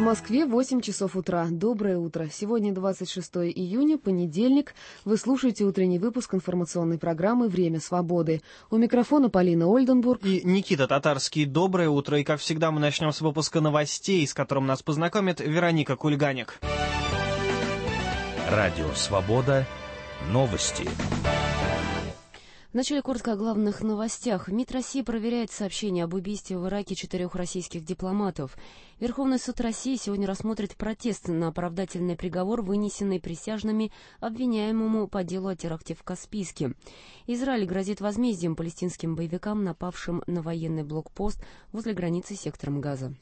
Москве 8 часов утра. Доброе утро. Сегодня 26 июня, понедельник. Вы слушаете утренний выпуск информационной программы «Время свободы». У микрофона Полина Ольденбург и Никита Татарский. Доброе утро. И, как всегда, мы начнем с выпуска новостей, с которым нас познакомит Вероника Кульганик. Радио «Свобода». Новости. Вначале коротко о главных новостях. МИД России проверяет сообщение об убийстве в Ираке 4 российских дипломатов. Верховный суд России сегодня рассмотрит протест на оправдательный приговор, вынесенный присяжными обвиняемому по делу о теракте в Каспийске. Израиль грозит возмездием палестинским боевикам, напавшим на военный блокпост возле границы с сектором Газа.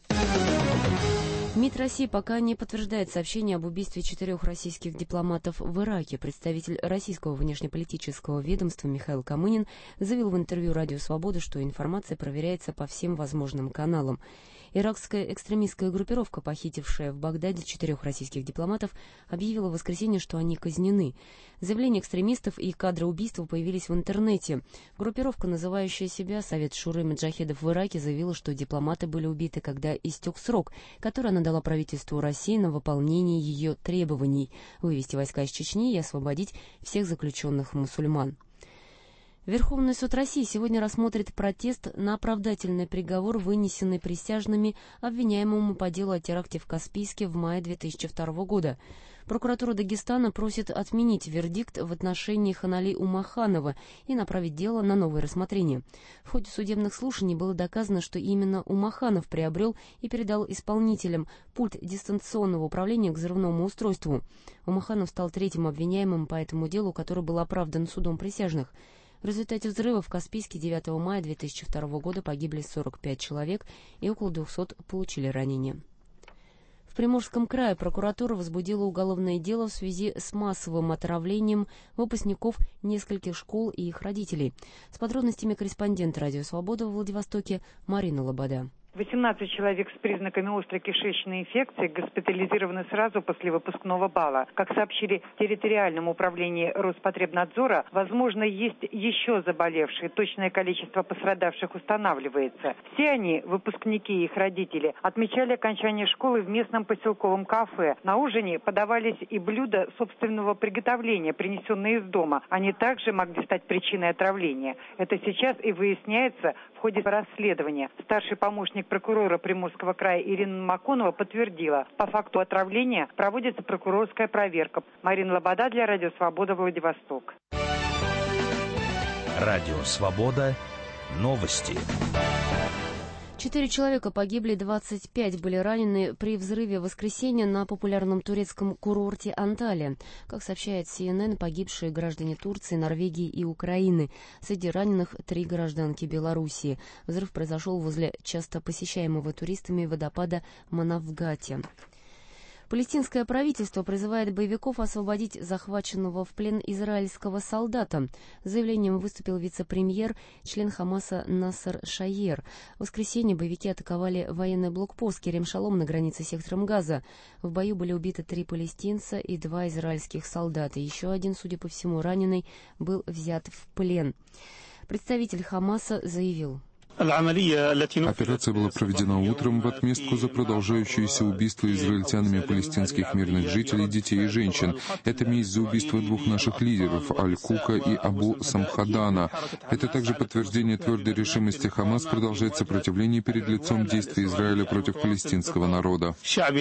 МИД России пока не подтверждает сообщение об убийстве 4 российских дипломатов в Ираке. Представитель российского внешнеполитического ведомства Михаил Камынин заявил в интервью «Радио Свобода», что информация проверяется по всем возможным каналам. Иракская экстремистская группировка, похитившая в Багдаде 4 российских дипломатов, объявила в воскресенье, что они казнены. Заявления экстремистов и кадры убийства появились в интернете. Группировка, называющая себя Совет Шуры Маджахедов в Ираке, заявила, что дипломаты были убиты, когда истек срок, который она дала правительству России на выполнение ее требований — вывести войска из Чечни и освободить всех заключенных мусульман. Верховный суд России сегодня рассмотрит протест на оправдательный приговор, вынесенный присяжными обвиняемому по делу о теракте в Каспийске в мае 2002 года. Прокуратура Дагестана просит отменить вердикт в отношении Ханали Умаханова и направить дело на новое рассмотрение. В ходе судебных слушаний было доказано, что именно Умаханов приобрел и передал исполнителям пульт дистанционного управления к взрывному устройству. Умаханов стал третьим обвиняемым по этому делу, который был оправдан судом присяжных. В результате взрыва в Каспийске 9 мая 2002 года погибли 45 человек и около 200 получили ранения. В Приморском крае прокуратура возбудила уголовное дело в связи с массовым отравлением выпускников нескольких школ и их родителей. С подробностями корреспондент «Радио Свобода» в Владивостоке Марина Лобода. 18 человек с признаками острой кишечной инфекции госпитализированы сразу после выпускного бала. Как сообщили в территориальном управлении Роспотребнадзора, возможно, есть еще заболевшие. Точное количество пострадавших устанавливается. Все они, выпускники и их родители, отмечали окончание школы в местном поселковом кафе. На ужине подавались и блюда собственного приготовления, принесенные из дома. Они также могли стать причиной отравления. Это сейчас и выясняется в ходе расследования. Старший помощник прокурора Приморского края Ирина Маконова подтвердила, по факту отравления проводится прокурорская проверка. Марина Лобода для Радио Свобода, Владивосток. Радио Свобода. Новости. 4 человека погибли, 25 были ранены при взрыве в воскресенье на популярном турецком курорте Анталия. Как сообщает CNN, погибшие граждане Турции, Норвегии и Украины. Среди раненых 3 гражданки Белоруссии. Взрыв произошел возле часто посещаемого туристами водопада Манавгати. Палестинское правительство призывает боевиков освободить захваченного в плен израильского солдата. С заявлением выступил вице-премьер, член Хамаса Насер Шайер. В воскресенье боевики атаковали военный блокпост Керем Шалом на границе с сектором Газа. В бою были убиты 3 палестинца и 2 израильских солдата. Еще один, судя по всему, раненый, был взят в плен. Представитель Хамаса заявил: Операция была проведена утром в отместку за продолжающееся убийство израильтянами палестинских мирных жителей, детей и женщин. Это месть за убийство 2 наших лидеров, Аль-Кука и Абу Самхадана. Это также подтверждение твердой решимости Хамас продолжать сопротивление перед лицом действий Израиля против палестинского народа,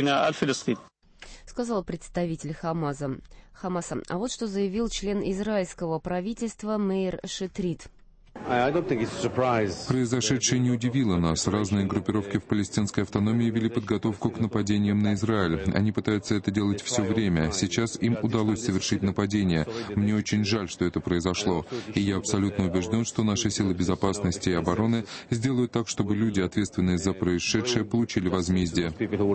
сказал представитель Хамаса. А вот что заявил член израильского правительства Мейр Шетрит. Произошедшее не удивило нас. Разные группировки в палестинской автономии вели подготовку к нападениям на Израиль. Они пытаются это делать все время. Сейчас им удалось совершить нападение. Мне очень жаль, что это произошло. И я абсолютно убежден, что наши силы безопасности и обороны сделают так, чтобы люди, ответственные за происшедшее, получили возмездие,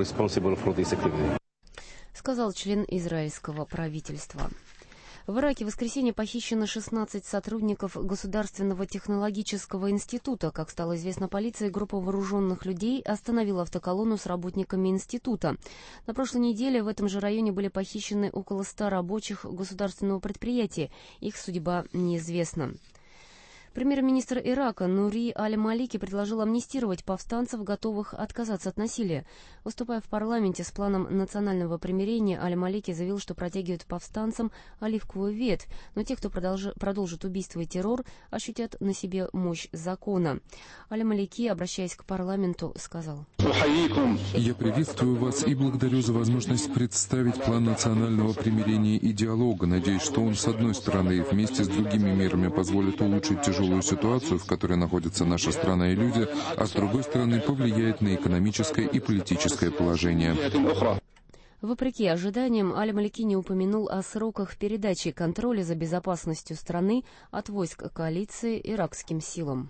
сказал член израильского правительства. В Ираке в воскресенье похищено 16 сотрудников Государственного технологического института. Как стало известно полиции, группа вооруженных людей остановила автоколонну с работниками института. На прошлой неделе в этом же районе были похищены около 100 рабочих государственного предприятия. Их судьба неизвестна. Премьер-министр Ирака Нури Аль-Малики предложил амнистировать повстанцев, готовых отказаться от насилия. Выступая в парламенте с планом национального примирения, Аль-Малики заявил, что протягивает повстанцам оливковую ветвь, но те, кто продолжит убийство и террор, ощутят на себе мощь закона. Аль-Малики, обращаясь к парламенту, сказал: «Я приветствую вас и благодарю за возможность представить план национального примирения и диалога. Надеюсь, что он, с одной стороны, вместе с другими мерами позволит улучшить тяжелую ситуацию, в которой находится наша страна и люди, а с другой стороны, повлияет на экономическое и политическое положение». Вопреки ожиданиям, Аль-Малики не упомянул о сроках передачи контроля за безопасностью страны от войск коалиции иракским силам.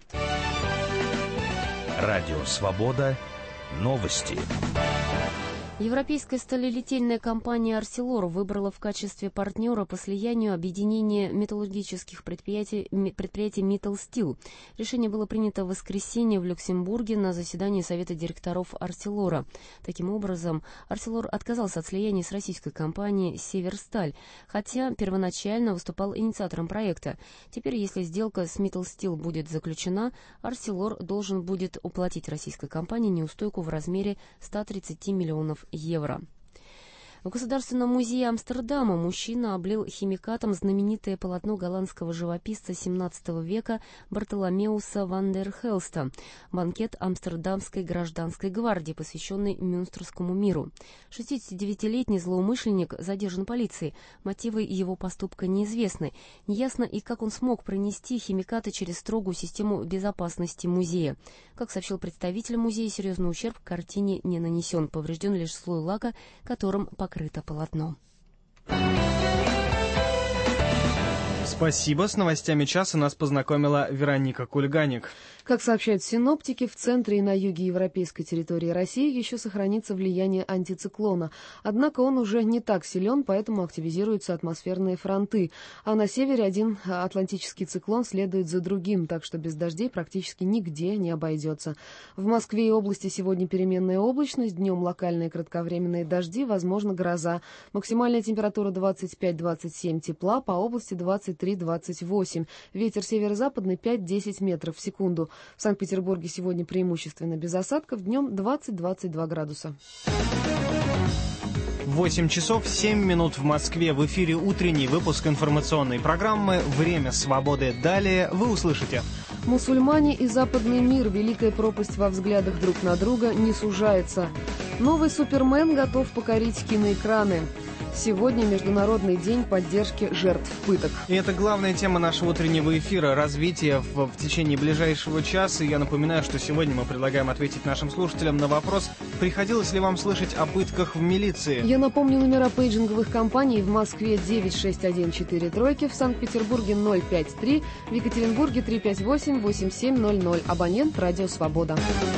Радио «Свобода». Новости. Европейская сталелитейная компания «Арселор» выбрала в качестве партнера по слиянию объединение металлургических предприятий «Миттал Стил». Решение было принято в воскресенье в Люксембурге на заседании Совета директоров «Арселора». Таким образом, «Арселор» отказался от слияния с российской компанией «Северсталь», хотя первоначально выступал инициатором проекта. Теперь, если сделка с «Миттал Стил» будет заключена, «Арселор» должен будет уплатить российской компании неустойку в размере 130 миллионов евро. В Государственном музее Амстердама мужчина облил химикатом знаменитое полотно голландского живописца XVII века Бартоломеуса ван дер Хелста «Банкет Амстердамской гражданской гвардии», посвященный Мюнстерскому миру. 69-летний злоумышленник задержан полицией. Мотивы его поступка неизвестны. Неясно и как он смог пронести химикаты через строгую систему безопасности музея. Как сообщил представитель музея, серьезный ущерб к картине не нанесен. Поврежден лишь слой лака, которым покрыто полотно. Спасибо. С новостями часа нас познакомила Вероника Кульганик. Как сообщают синоптики, в центре и на юге европейской территории России еще сохранится влияние антициклона. Однако он уже не так силен, поэтому активизируются атмосферные фронты. А на севере один атлантический циклон следует за другим, так что без дождей практически нигде не обойдется. В Москве и области сегодня переменная облачность, днем локальные кратковременные дожди, возможно гроза. Максимальная температура 25-27 тепла, по области 23-28. Ветер северо-западный 5-10 метров в секунду. В Санкт-Петербурге сегодня преимущественно без осадков, днем 20-22 градуса. 8 часов 7 минут в Москве. В эфире утренний выпуск информационной программы «Время свободы». Далее вы услышите: мусульмане и западный мир. Великая пропасть во взглядах друг на друга не сужается. Новый Супермен готов покорить киноэкраны. Сегодня Международный день поддержки жертв пыток. И это главная тема нашего утреннего эфира — развитие в течение ближайшего часа. И я напоминаю, что сегодня мы предлагаем ответить нашим слушателям на вопрос: приходилось ли вам слышать о пытках в милиции? Я напомню номера пейджинговых компаний: в Москве 96143, в Санкт-Петербурге 053, в Екатеринбурге 358-8700. Абонент «Радио Свобода».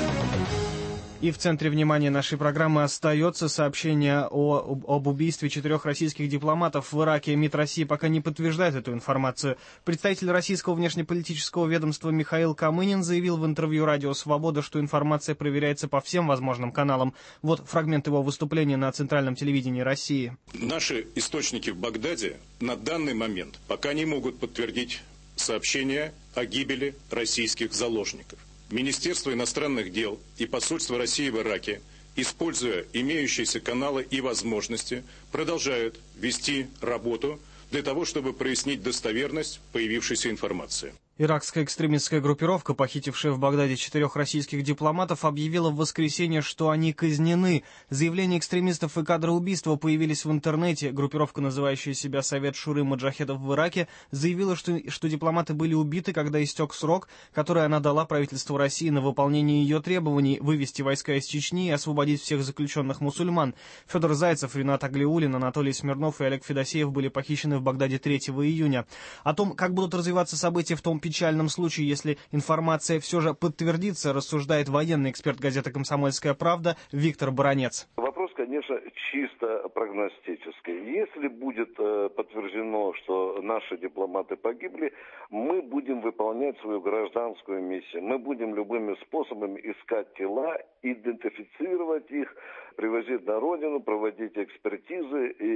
И в центре внимания нашей программы остается сообщение об убийстве 4 российских дипломатов в Ираке. МИД России пока не подтверждает эту информацию. Представитель российского внешнеполитического ведомства Михаил Камынин заявил в интервью «Радио Свобода», что информация проверяется по всем возможным каналам. Вот фрагмент его выступления на Центральном телевидении России. Наши источники в Багдаде на данный момент пока не могут подтвердить сообщения о гибели российских заложников. Министерство иностранных дел и посольство России в Ираке, используя имеющиеся каналы и возможности, продолжают вести работу для того, чтобы прояснить достоверность появившейся информации. Иракская экстремистская группировка, похитившая в Багдаде 4 российских дипломатов, объявила в воскресенье, что они казнены. Заявления экстремистов и кадры убийства появились в интернете. Группировка, называющая себя Совет Шуры Маджахедов в Ираке, заявила, что дипломаты были убиты, когда истек срок, который она дала правительству России на выполнение ее требований: вывести войска из Чечни и освободить всех заключенных мусульман. Федор Зайцев, Ринат Аглиуллин, Анатолий Смирнов и Олег Федосеев были похищены в Багдаде 3 июня. О том, как будут развиваться события в том печальном случае, если информация все же подтвердится, рассуждает военный эксперт газеты «Комсомольская правда» Виктор Баранец. Вопрос, конечно, чисто прогностический. Если будет подтверждено, что наши дипломаты погибли, мы будем выполнять свою гражданскую миссию. Мы будем любыми способами искать тела, идентифицировать их, привозить на родину, проводить экспертизы и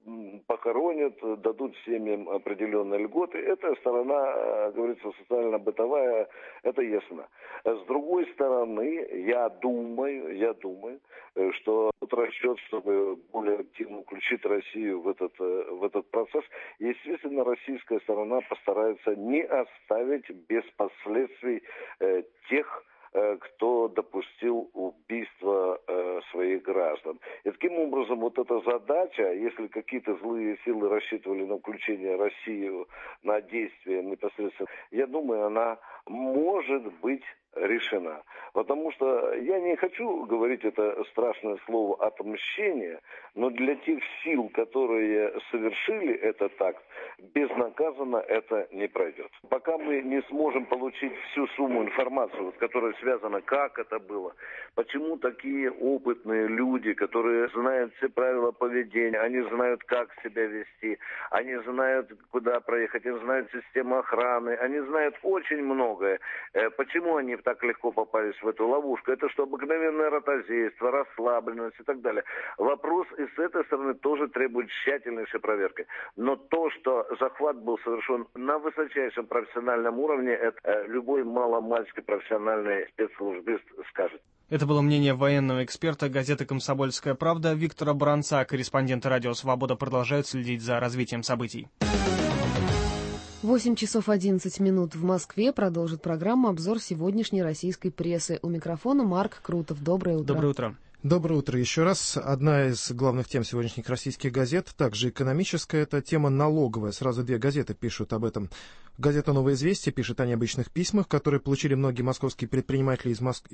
похоронят, дадут семьям определенные льготы. Эта сторона, говорится, социально-бытовая, это ясно. С другой стороны, я думаю, что расчет, чтобы более активно включить Россию в этот процесс, естественно, российская сторона постарается не оставить без последствий тех, кто допустил убийство своих граждан. И таким образом вот эта задача, если какие-то злые силы рассчитывали на включение России на действия непосредственно, я думаю, она может быть решена. Потому что я не хочу говорить это страшное слово «отмщение», но для тех сил, которые совершили этот акт, безнаказанно это не пройдет. Пока мы не сможем получить всю сумму информации, которая связана, как это было, почему такие опытные люди, которые знают все правила поведения, они знают, как себя вести, они знают, куда проехать, они знают систему охраны, они знают очень многое. Почему они так легко попались в эту ловушку? Это что обыкновенное ротозейство, расслабленность и так далее. Вопрос и с этой стороны тоже требует тщательнейшей проверки. Но то, что захват был совершен на высочайшем профессиональном уровне, это любой маломальски профессиональный спецслужбист скажет. Это было мнение военного эксперта газеты «Комсомольская правда» Виктора Баранца. Корреспонденты «Радио Свобода» продолжают следить за развитием событий. 8 часов 11 минут в Москве. Продолжит программу обзор сегодняшней российской прессы. У микрофона Марк Крутов. Доброе утро. Доброе утро. Доброе утро еще раз. Одна из главных тем сегодняшних российских газет, также экономическая, это тема налоговая. Сразу две газеты пишут об этом. Газета «Новое известие» пишет о необычных письмах, которые получили многие московские предприниматели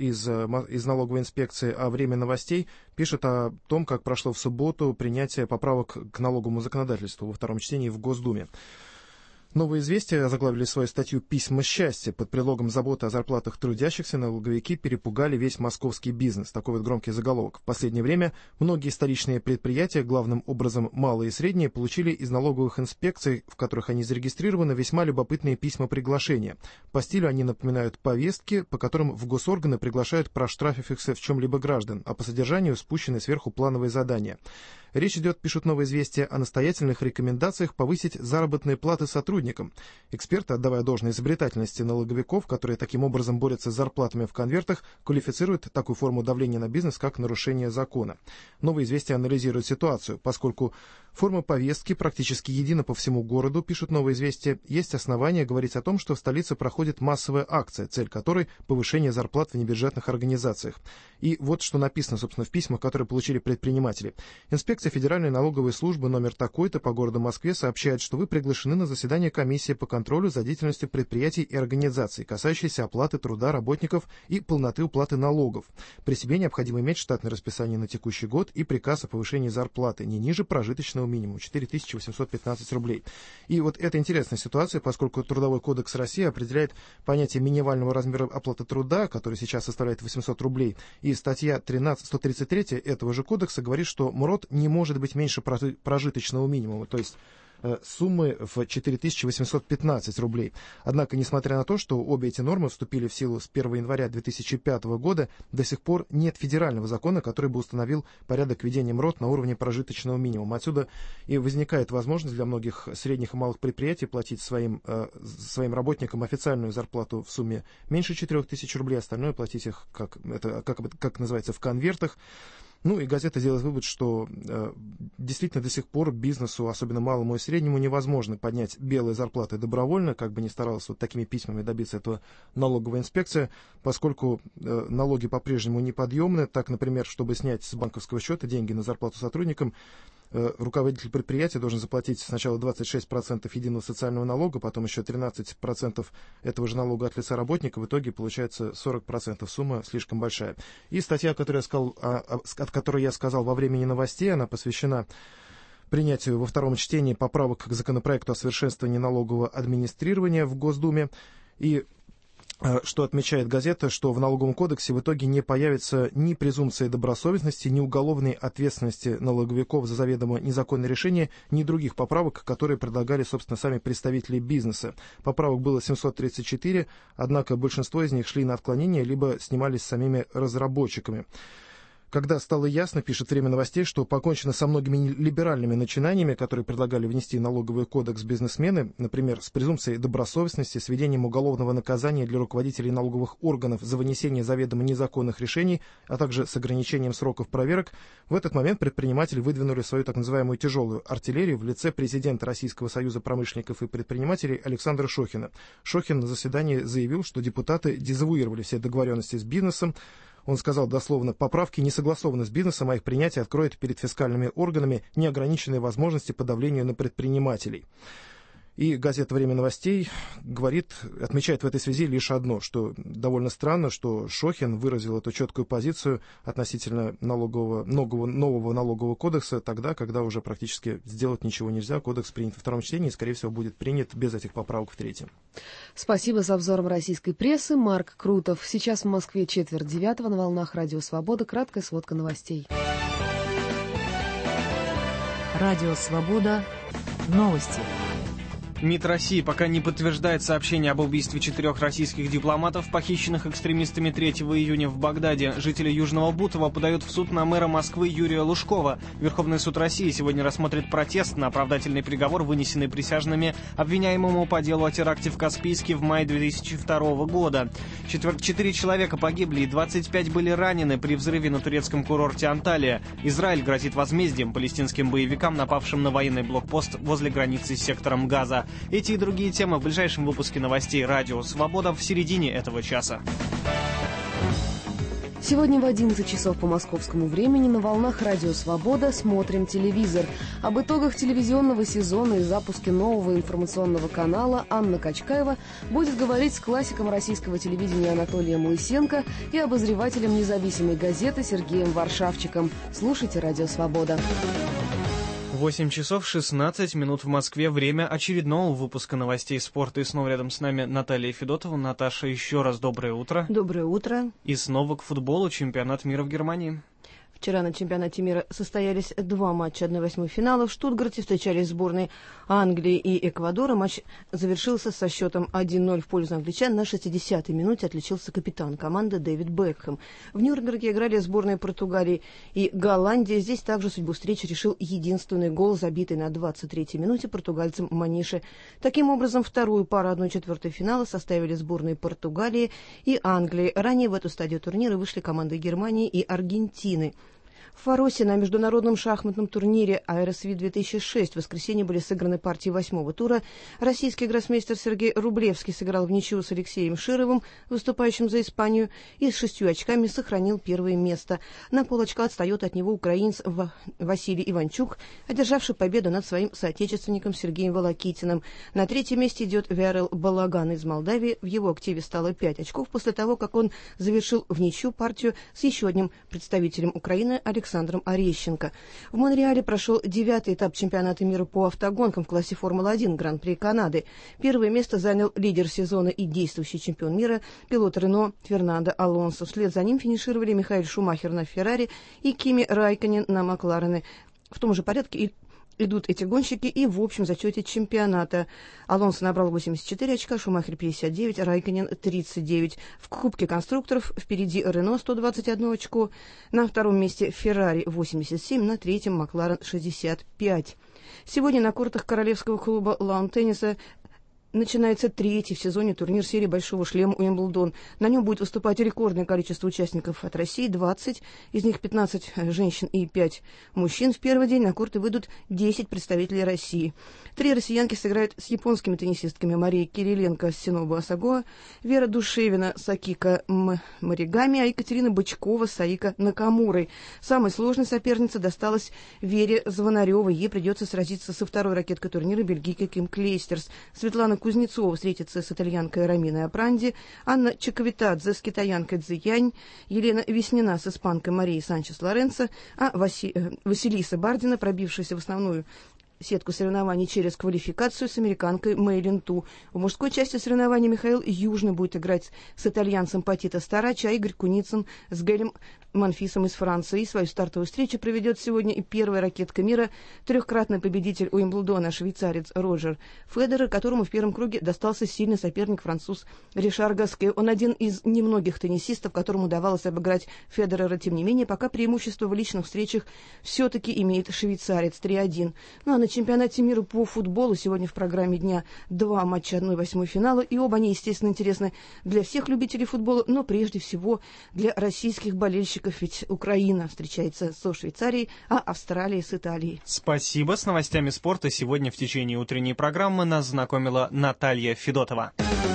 из налоговой инспекции, а «Время новостей» пишет о том, как прошло в субботу принятие поправок к налоговому законодательству во втором чтении в Госдуме. «Новое известие» озаглавили свою статью «Письма счастья». Под предлогом заботы о зарплатах трудящихся налоговики перепугали весь московский бизнес. Такой вот громкий заголовок. В последнее время многие столичные предприятия, главным образом малые и средние, получили из налоговых инспекций, в которых они зарегистрированы, весьма любопытные письма приглашения. По стилю они напоминают повестки, по которым в госорганы приглашают проштрафившихся в чем-либо граждан, а по содержанию спущены сверху плановые задания. Речь идет, пишут «Новое известие», о настоятельных рекомендациях повысить заработные платы сотрудникам. Эксперты, отдавая должное изобретательности налоговиков, которые таким образом борются с зарплатами в конвертах, квалифицируют такую форму давления на бизнес как нарушение закона. «Новое известие» анализирует ситуацию, поскольку форма повестки практически едина по всему городу, пишут «Новое известие», есть основания говорить о том, что в столице проходит массовая акция, цель которой – повышение зарплат в небюджетных организациях. И вот что написано, собственно, в письмах, которые получили предприниматели. Инспекция Федеральной налоговой службы номер такой-то по городу Москве сообщает, что вы приглашены на заседание комиссии по контролю за деятельностью предприятий и организаций, касающейся оплаты труда работников и полноты уплаты налогов. При себе необходимо иметь штатное расписание на текущий год и приказ о повышении зарплаты не ниже прожиточного минимума 4815 рублей. И вот это интересная ситуация, поскольку Трудовой кодекс России определяет понятие минимального размера оплаты труда, который сейчас составляет 800 рублей, и статья 133 этого же кодекса говорит, что МРОТ не может быть меньше прожиточного минимума, то есть суммы в 4815 рублей. Однако, несмотря на то, что обе эти нормы вступили в силу с 1 января 2005 года, до сих пор нет федерального закона, который бы установил порядок ведения МРОТ на уровне прожиточного минимума. Отсюда и возникает возможность для многих средних и малых предприятий платить своим работникам официальную зарплату в сумме меньше 4000 рублей, остальное платить их, как называется, в конвертах. Ну и газета делает вывод, что действительно до сих пор бизнесу, особенно малому и среднему, невозможно поднять белые зарплаты добровольно, как бы ни старалась вот такими письмами добиться этого налоговая инспекция, поскольку налоги по-прежнему неподъемны. Так, например, чтобы снять с банковского счета деньги на зарплату сотрудникам, руководитель предприятия должен заплатить сначала 26% единого социального налога, потом еще 13% этого же налога от лица работника. В итоге получается 40%. Сумма слишком большая. И статья, от которой я сказал во времени новостей, она посвящена принятию во втором чтении поправок к законопроекту о совершенствовании налогового администрирования в Госдуме. И что отмечает газета, что в налоговом кодексе в итоге не появится ни презумпции добросовестности, ни уголовной ответственности налоговиков за заведомо незаконное решение, ни других поправок, которые предлагали, собственно, сами представители бизнеса. Поправок было 734, однако большинство из них шли на отклонение, либо снимались самими разработчиками. Когда стало ясно, пишет «Время новостей», что покончено со многими либеральными начинаниями, которые предлагали внести налоговый кодекс бизнесмены, например, с презумпцией добросовестности, с введением уголовного наказания для руководителей налоговых органов за вынесение заведомо незаконных решений, а также с ограничением сроков проверок, в этот момент предприниматели выдвинули свою так называемую тяжелую артиллерию в лице президента Российского союза промышленников и предпринимателей Александра Шохина. Шохин на заседании заявил, что депутаты дезавуировали все договоренности с бизнесом. Он сказал дословно: поправки не согласованы с бизнесом, а их принятие откроет перед фискальными органами неограниченные возможности по давлению на предпринимателей. И газета «Время новостей» отмечает в этой связи лишь одно, что довольно странно, что Шохин выразил эту четкую позицию относительно нового налогового кодекса тогда, когда уже практически сделать ничего нельзя. Кодекс принят во втором чтении и, скорее всего, будет принят без этих поправок в третьем. Спасибо за обзором российской прессы. Марк Крутов. Сейчас в Москве 8:45 на волнах Радио Свобода. Краткая сводка новостей. Радио Свобода. Новости. МИД России пока не подтверждает сообщение об убийстве 4 российских дипломатов, похищенных экстремистами 3 июня в Багдаде. Жители Южного Бутова подают в суд на мэра Москвы Юрия Лужкова. Верховный суд России сегодня рассмотрит протест на оправдательный приговор, вынесенный присяжными обвиняемому по делу о теракте в Каспийске в мае 2002 года. 4 человека погибли и 25 были ранены при взрыве на турецком курорте Анталия. Израиль грозит возмездием палестинским боевикам, напавшим на военный блокпост возле границы с сектором Газа. Эти и другие темы в ближайшем выпуске новостей «Радио Свобода» в середине этого часа. Сегодня в 11 часов по московскому времени на волнах «Радио Свобода» смотрим телевизор. Об итогах телевизионного сезона и запуске нового информационного канала Анна Качкаева будет говорить с классиком российского телевидения Анатолием Лысенко и обозревателем независимой газеты Сергеем Варшавчиком. Слушайте «Радио Свобода». 8 часов 16 минут в Москве. Время очередного выпуска новостей спорта. И снова рядом с нами Наталья Федотова. Наташа, еще раз доброе утро. Доброе утро. И снова к футболу. Чемпионат мира в Германии. Вчера на чемпионате мира состоялись 2 матча 1/8 финала. В Штутгарте встречались сборные Англии и Эквадора. Матч завершился со счетом 1-0 в пользу англичан. На 60-й минуте отличился капитан команды Дэвид Бекхэм. В Нюрнберге играли сборные Португалии и Голландии. Здесь также судьбу встречи решил единственный гол, забитый на 23-й минуте португальцем Манише. Таким образом, вторую пару 1/4 финала составили сборные Португалии и Англии. Ранее в эту стадию турнира вышли команды Германии и Аргентины. В Фаросе на международном шахматном турнире «Аэросвит-2006» в воскресенье были сыграны партии 8-го тура. Российский гроссмейстер Сергей Рублевский сыграл в ничью с Алексеем Шировым, выступающим за Испанию, и с 6 очками сохранил первое место. На полочка отстает от него украинец Василий Иванчук, одержавший победу над своим соотечественником Сергеем Волокитиным. На 3-м месте идет Виарел Балаган из Молдавии. В его активе стало 5 очков после того, как он завершил в ничью партию с еще одним представителем Украины Александром Орещенко. В Монреале прошел 9-й этап чемпионата мира по автогонкам в классе Формула-1 Гран-при Канады. Первое место занял лидер сезона и действующий чемпион мира, пилот Рено Фернандо Алонсо. Вслед за ним финишировали Михаэль Шумахер на Феррари и Кими Райконен на Макларене. В том же порядке идут эти гонщики и в общем зачете чемпионата. Алонсо набрал 84 очка, Шумахер 59, Райконен 39. В Кубке конструкторов впереди Рено 121 очко, на втором месте Феррари 87, на третьем Макларен 65. Сегодня на кортах королевского клуба лаун-тенниса начинается 3-й в сезоне турнир серии «Большого шлема» Уимблдон. На нем будет выступать рекордное количество участников от России, 20, из них 15 женщин и 5 мужчин. В первый день на корты выйдут 10 представителей России. 3 россиянки сыграют с японскими теннисистками Марией Кириленко, Синобу Осаго, Вера Душевина с Акика Маригами, а Екатерина Бычкова с Аика Накамурой. Самой сложной сопернице досталась Вере Звонаревой. Ей придется сразиться со второй ракеткой турнира бельгийкой Ким Клейстерс. Светлана Кузнецова встретится с итальянкой Раминой Апранди, Анна Чаковитадзе с китаянкой Цзиянь, Елена Веснина с испанкой Марией Санчес Лоренцо, а Василиса Бардина, пробившаяся в основную сетку соревнований через квалификацию с американкой Мэйлин Ту. В мужской части соревнований Михаил Южный будет играть с итальянцем Патито Старачи, а Игорь Куницын с Гэлем Монфисом из Франции. Свою стартовую встречу проведет сегодня и первая ракетка мира, трехкратный победитель Уимблдона, швейцарец Роджер Федерер, которому в первом круге достался сильный соперник француз Ришар Гаске. Он один из немногих теннисистов, которому удавалось обыграть Федерера. Тем не менее, пока преимущество в личных встречах все-таки имеет швейцарец 3-1. Ну а на чемпионате мира по футболу сегодня в программе дня 2 матча 1/8 финала, и оба они, естественно, интересны для всех любителей футбола, но прежде всего для российских болельщиков, ведь Украина встречается со Швейцарией, а Австралия с Италией. Спасибо. С новостями спорта сегодня в течение утренней программы нас знакомила Наталья Федотова.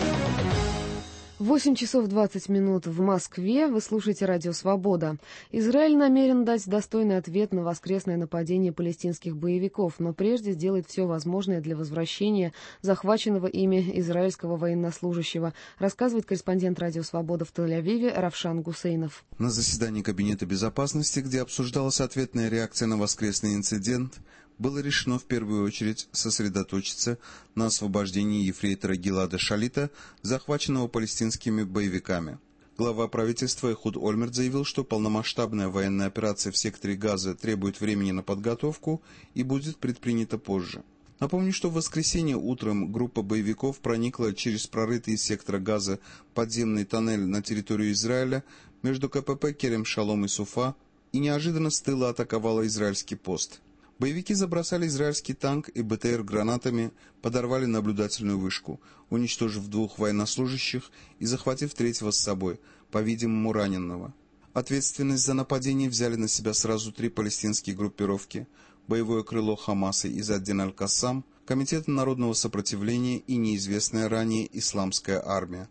8 часов 20 минут в Москве. Вы слушаете «Радио Свобода». Израиль намерен дать достойный ответ на воскресное нападение палестинских боевиков, но прежде сделает все возможное для возвращения захваченного ими израильского военнослужащего, рассказывает корреспондент «Радио Свобода» в Тель-Авиве Равшан Гусейнов. На заседании Кабинета безопасности, где обсуждалась ответная реакция на воскресный инцидент, было решено в первую очередь сосредоточиться на освобождении ефрейтора Гилада Шалита, захваченного палестинскими боевиками. Глава правительства Эхуд Ольмерт заявил, что полномасштабная военная операция в секторе Газа требует времени на подготовку и будет предпринята позже. Напомню, что в воскресенье утром группа боевиков проникла через прорытый из сектора Газа подземный тоннель на территорию Израиля между КПП Керем-Шалом и Суфа и неожиданно с тыла атаковала израильский пост. Боевики забросали израильский танк и БТР гранатами, подорвали наблюдательную вышку, уничтожив 2 военнослужащих и захватив 3-го с собой, по-видимому раненого. Ответственность за нападение взяли на себя сразу 3 палестинские группировки: боевое крыло Хамаса из Ад-Дин аль-Кассам, Комитет народного сопротивления и неизвестная ранее Исламская армия.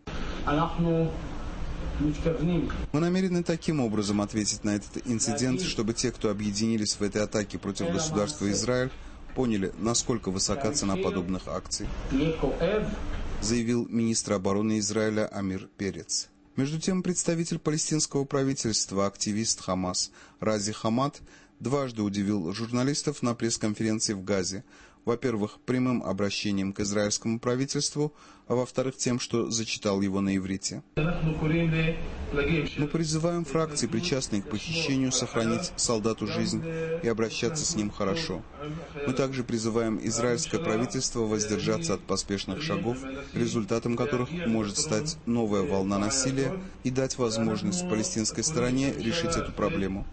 Мы намерены таким образом ответить на этот инцидент, чтобы те, кто объединились в этой атаке против государства Израиль, поняли, насколько высока цена подобных акций, заявил министр обороны Израиля Амир Перец. Между тем, представитель палестинского правительства, активист Хамас Рази Хамад, дважды удивил журналистов на пресс-конференции в Газе. Во-первых, прямым обращением к израильскому правительству, а во-вторых, тем, что зачитал его на иврите. Мы призываем фракции, причастные к похищению, сохранить солдату жизнь и обращаться с ним хорошо. Мы также призываем израильское правительство воздержаться от поспешных шагов, результатом которых может стать новая волна насилия, и дать возможность палестинской стороне решить эту проблему.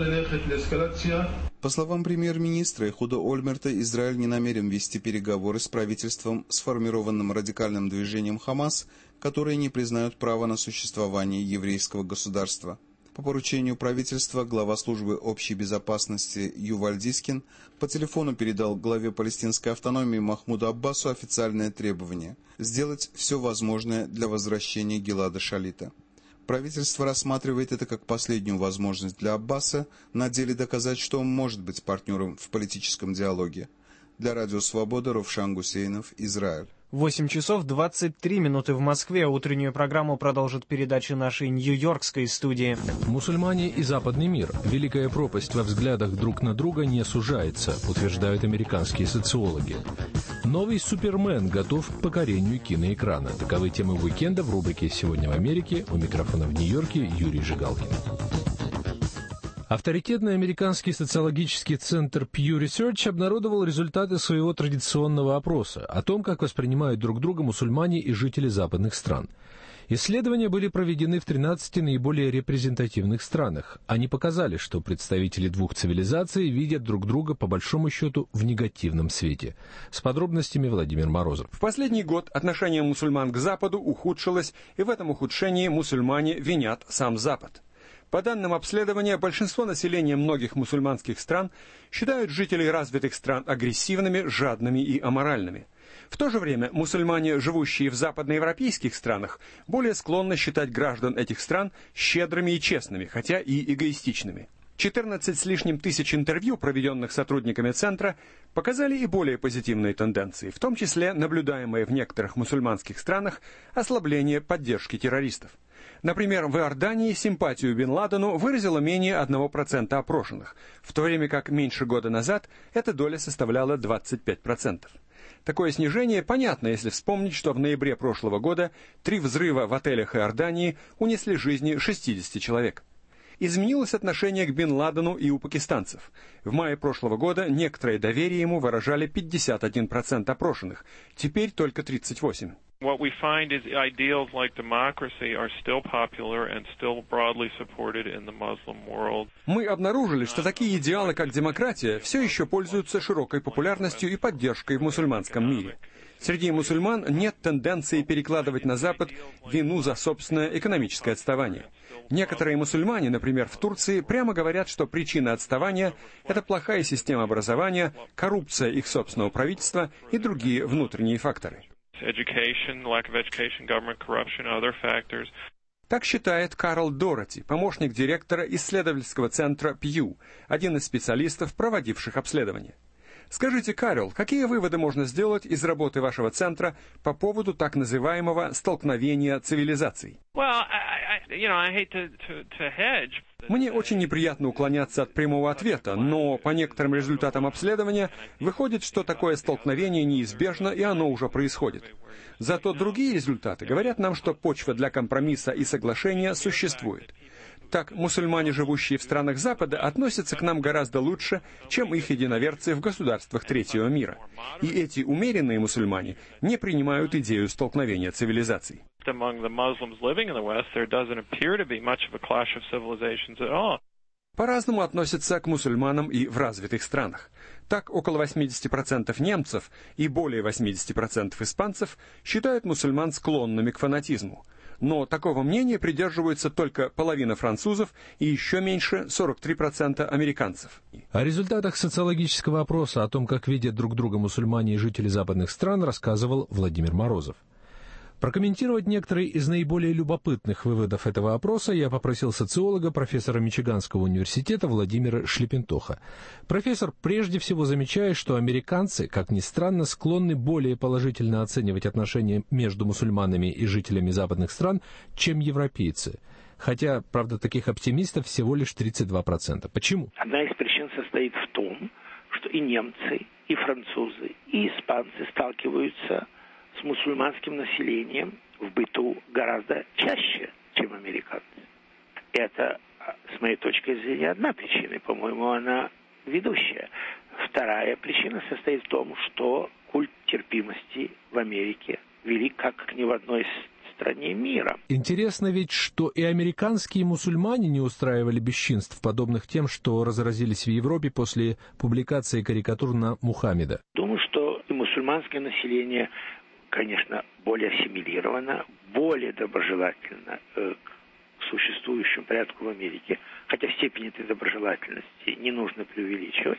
По словам премьер-министра Эхуда Ольмерта, Израиль не намерен вести переговоры с правительством, сформированным радикальным движением Хамас, которые не признают права на существование еврейского государства. По поручению правительства глава службы общей безопасности Юваль Дискин по телефону передал главе палестинской автономии Махмуду Аббасу официальное требование – сделать все возможное для возвращения Гилада Шалита. Правительство рассматривает это как последнюю возможность для Аббаса на деле доказать, что он может быть партнером в политическом диалоге. Для Радио Свобода Равшан Гусейнов, Израиль. 8 часов 23 минуты в Москве. Утреннюю программу продолжит передача нашей нью-йоркской студии. Мусульмане и западный мир. Великая пропасть во взглядах друг на друга не сужается, утверждают американские социологи. Новый Супермен готов к покорению киноэкрана. Таковы темы уикенда в рубрике «Сегодня в Америке». У микрофона в Нью-Йорке Юрий Жигалкин. Авторитетный американский социологический центр Pew Research обнародовал результаты своего традиционного опроса о том, как воспринимают друг друга мусульмане и жители западных стран. Исследования были проведены в 13 наиболее репрезентативных странах. Они показали, что представители двух цивилизаций видят друг друга по большому счету в негативном свете. С подробностями Владимир Морозов. В последний год отношение мусульман к Западу ухудшилось, и в этом ухудшении мусульмане винят сам Запад. По данным обследования, большинство населения многих мусульманских стран считают жителей развитых стран агрессивными, жадными и аморальными. В то же время мусульмане, живущие в западноевропейских странах, более склонны считать граждан этих стран щедрыми и честными, хотя и эгоистичными. 14 с лишним тысяч интервью, проведенных сотрудниками Центра, показали и более позитивные тенденции, в том числе наблюдаемые в некоторых мусульманских странах ослабление поддержки террористов. Например, в Иордании симпатию Бен Ладену выразило менее 1% опрошенных, в то время как меньше года назад эта доля составляла 25%. Такое снижение понятно, если вспомнить, что в ноябре прошлого года 3 взрыва в отелях Иордании унесли жизни 60 человек. Изменилось отношение к Бен Ладену и у пакистанцев. В мае прошлого года некоторое доверие ему выражали 51% опрошенных, теперь только 38%. What we find is ideals like democracy are still popular and still broadly supported in the Muslim world. Мы обнаружили, что такие идеалы, как демократия, все еще пользуются широкой популярностью и поддержкой в мусульманском мире. Среди мусульман нет тенденции перекладывать на Запад вину за собственное экономическое отставание. Некоторые мусульмане, например, в Турции, прямо говорят, что причина отставания – это плохая система образования, коррупция их собственного правительства и другие внутренние факторы. Так считает Карл Дороти, помощник директора исследовательского центра Pew, один из специалистов, проводивших обследование. Скажите, Карл, какие выводы можно сделать из работы вашего центра по поводу так называемого столкновения цивилизаций? Мне очень неприятно уклоняться от прямого ответа, но по некоторым результатам обследования выходит, что такое столкновение неизбежно, и оно уже происходит. Зато другие результаты говорят нам, что почва для компромисса и соглашения существует. Так, мусульмане, живущие в странах Запада, относятся к нам гораздо лучше, чем их единоверцы в государствах третьего мира. И эти умеренные мусульмане не принимают идею столкновения цивилизаций. По-разному относятся к мусульманам и в развитых странах. Так, около 80% немцев и более 80% испанцев считают мусульман склонными к фанатизму. Но такого мнения придерживаются только половина французов и еще меньше 43% американцев. О результатах социологического опроса о том, как видят друг друга мусульмане и жители западных стран, рассказывал Владимир Морозов. Прокомментировать некоторые из наиболее любопытных выводов этого опроса я попросил социолога, профессора Мичиганского университета Владимира Шлепентоха. Профессор прежде всего замечает, что американцы, как ни странно, склонны более положительно оценивать отношения между мусульманами и жителями западных стран, чем европейцы. Хотя, правда, таких оптимистов всего лишь 32%. Почему? Одна из причин состоит в том, что и немцы, и французы, и испанцы сталкиваются с мусульманским населением в быту гораздо чаще, чем американцы. Это, с моей точки зрения, одна причина, и, по-моему, она ведущая. Вторая причина состоит в том, что культ терпимости в Америке велик как ни в одной стране мира. Интересно ведь, что и американские мусульмане не устраивали бесчинств, подобных тем, что разразились в Европе после публикации карикатур на Мухаммеда. Думаю, что и мусульманское население, конечно, более ассимилировано, более доброжелательно к существующему порядку в Америке, хотя степень этой доброжелательности не нужно преувеличивать.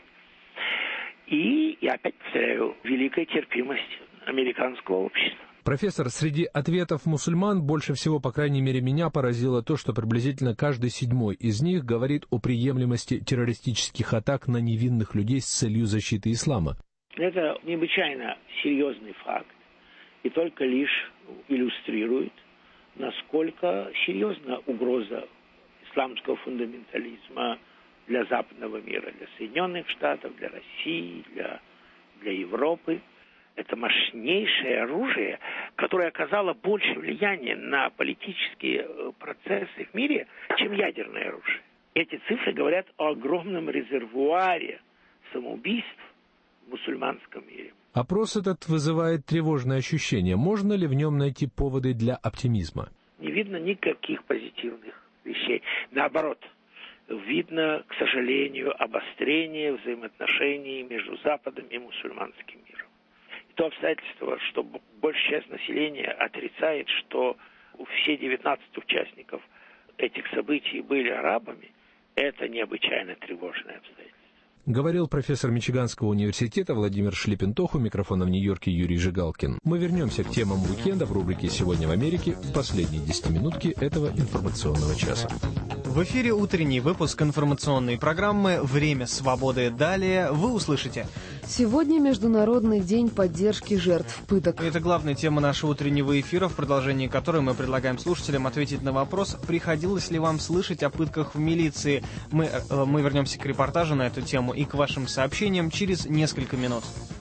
И, я опять повторяю, великая терпимость американского общества. Профессор, среди ответов мусульман больше всего, по крайней мере, меня поразило то, что приблизительно каждый 7-й из них говорит о приемлемости террористических атак на невинных людей с целью защиты ислама. Это необычайно серьезный факт и только лишь иллюстрирует, насколько серьезна угроза исламского фундаментализма для западного мира, для Соединенных Штатов, для России, для Европы. Это мощнейшее оружие, которое оказало больше влияния на политические процессы в мире, чем ядерное оружие. Эти цифры говорят о огромном резервуаре самоубийств в мусульманском мире. Опрос этот вызывает тревожное ощущение. Можно ли в нем найти поводы для оптимизма? Не видно никаких позитивных вещей. Наоборот, видно, к сожалению, обострение взаимоотношений между Западом и мусульманским миром. И то обстоятельство, что большая часть населения отрицает, что все 19 участников этих событий были арабами, это необычайно тревожное обстоятельство. Говорил профессор Мичиганского университета Владимир Шлепентох, у микрофона в Нью-Йорке Юрий Жигалкин. Мы вернемся к темам уикенда в рубрике «Сегодня в Америке» в последние 10 минутки этого информационного часа. В эфире утренний выпуск информационной программы «Время свободы». Далее вы услышите. Сегодня Международный день поддержки жертв пыток. Это главная тема нашего утреннего эфира, в продолжении которой мы предлагаем слушателям ответить на вопрос, приходилось ли вам слышать о пытках в милиции. Мы вернемся к репортажу на эту тему и к вашим сообщениям через несколько минут.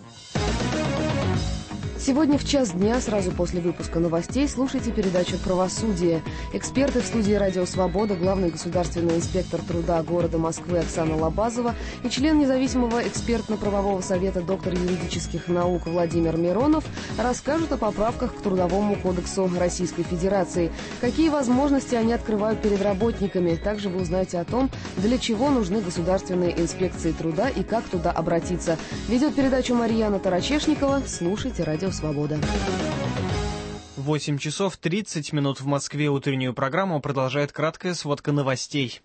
Сегодня в час дня, сразу после выпуска новостей, слушайте передачу «Правосудие». Эксперты в студии «Радио Свобода», главный государственный инспектор труда города Москвы Оксана Лобазова и член независимого экспертно-правового совета доктор юридических наук Владимир Миронов расскажут о поправках к Трудовому кодексу Российской Федерации. Какие возможности они открывают перед работниками. Также вы узнаете о том, для чего нужны государственные инспекции труда и как туда обратиться. Ведет передачу Марьяна Тарачешникова. Слушайте «Радио Свобода». 8 часов 30 минут в Москве. Утреннюю программу продолжает краткая сводка новостей.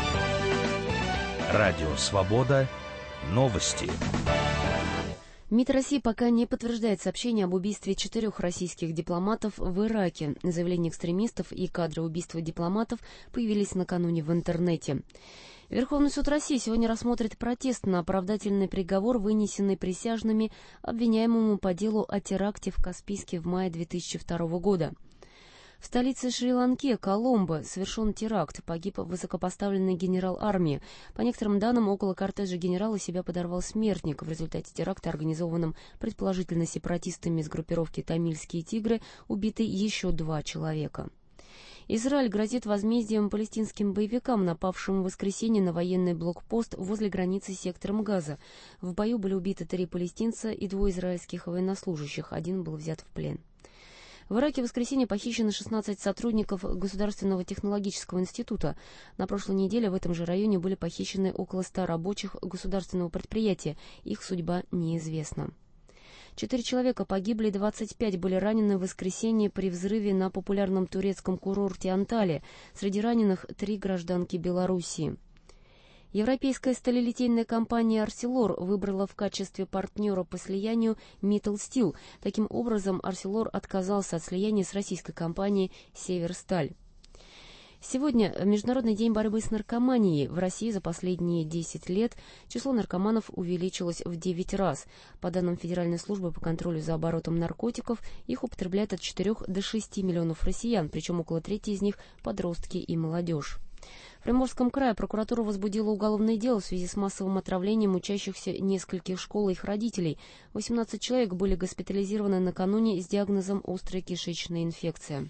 Радио Свобода. Новости. МИД России пока не подтверждает сообщение об убийстве 4 российских дипломатов в Ираке. Заявления экстремистов и кадры убийства дипломатов появились накануне в интернете. Верховный суд России сегодня рассмотрит протест на оправдательный приговор, вынесенный присяжными обвиняемому по делу о теракте в Каспийске в мае 2002 года. В столице Шри-Ланки, Коломбо, совершен теракт. Погиб высокопоставленный генерал армии. По некоторым данным, около кортежа генерала себя подорвал смертник. В результате теракта, организованном предположительно сепаратистами из группировки «Тамильские тигры», убиты еще 2 человека. Израиль грозит возмездием палестинским боевикам, напавшим в воскресенье на военный блокпост возле границы с сектором Газа. В бою были убиты 3 палестинца и 2 израильских военнослужащих. 1 был взят в плен. В Ираке в воскресенье похищены 16 сотрудников Государственного технологического института. На прошлой неделе в этом же районе были похищены около 100 рабочих государственного предприятия. Их судьба неизвестна. 4 человека погибли, 25 были ранены в воскресенье при взрыве на популярном турецком курорте Анталия. Среди раненых 3 гражданки Белоруссии. Европейская сталелитейная компания «Арселор» выбрала в качестве партнера по слиянию Mittal Steel. Таким образом, «Арселор» отказался от слияния с российской компанией «Северсталь». Сегодня Международный день борьбы с наркоманией. В России за последние 10 лет число наркоманов увеличилось в 9 раз. По данным Федеральной службы по контролю за оборотом наркотиков, их употребляют от 4 до 6 миллионов россиян, причем около трети из них – подростки и молодежь. В Приморском крае прокуратура возбудила уголовное дело в связи с массовым отравлением учащихся нескольких школ и их родителей. 18 человек были госпитализированы накануне с диагнозом «острая кишечная инфекция».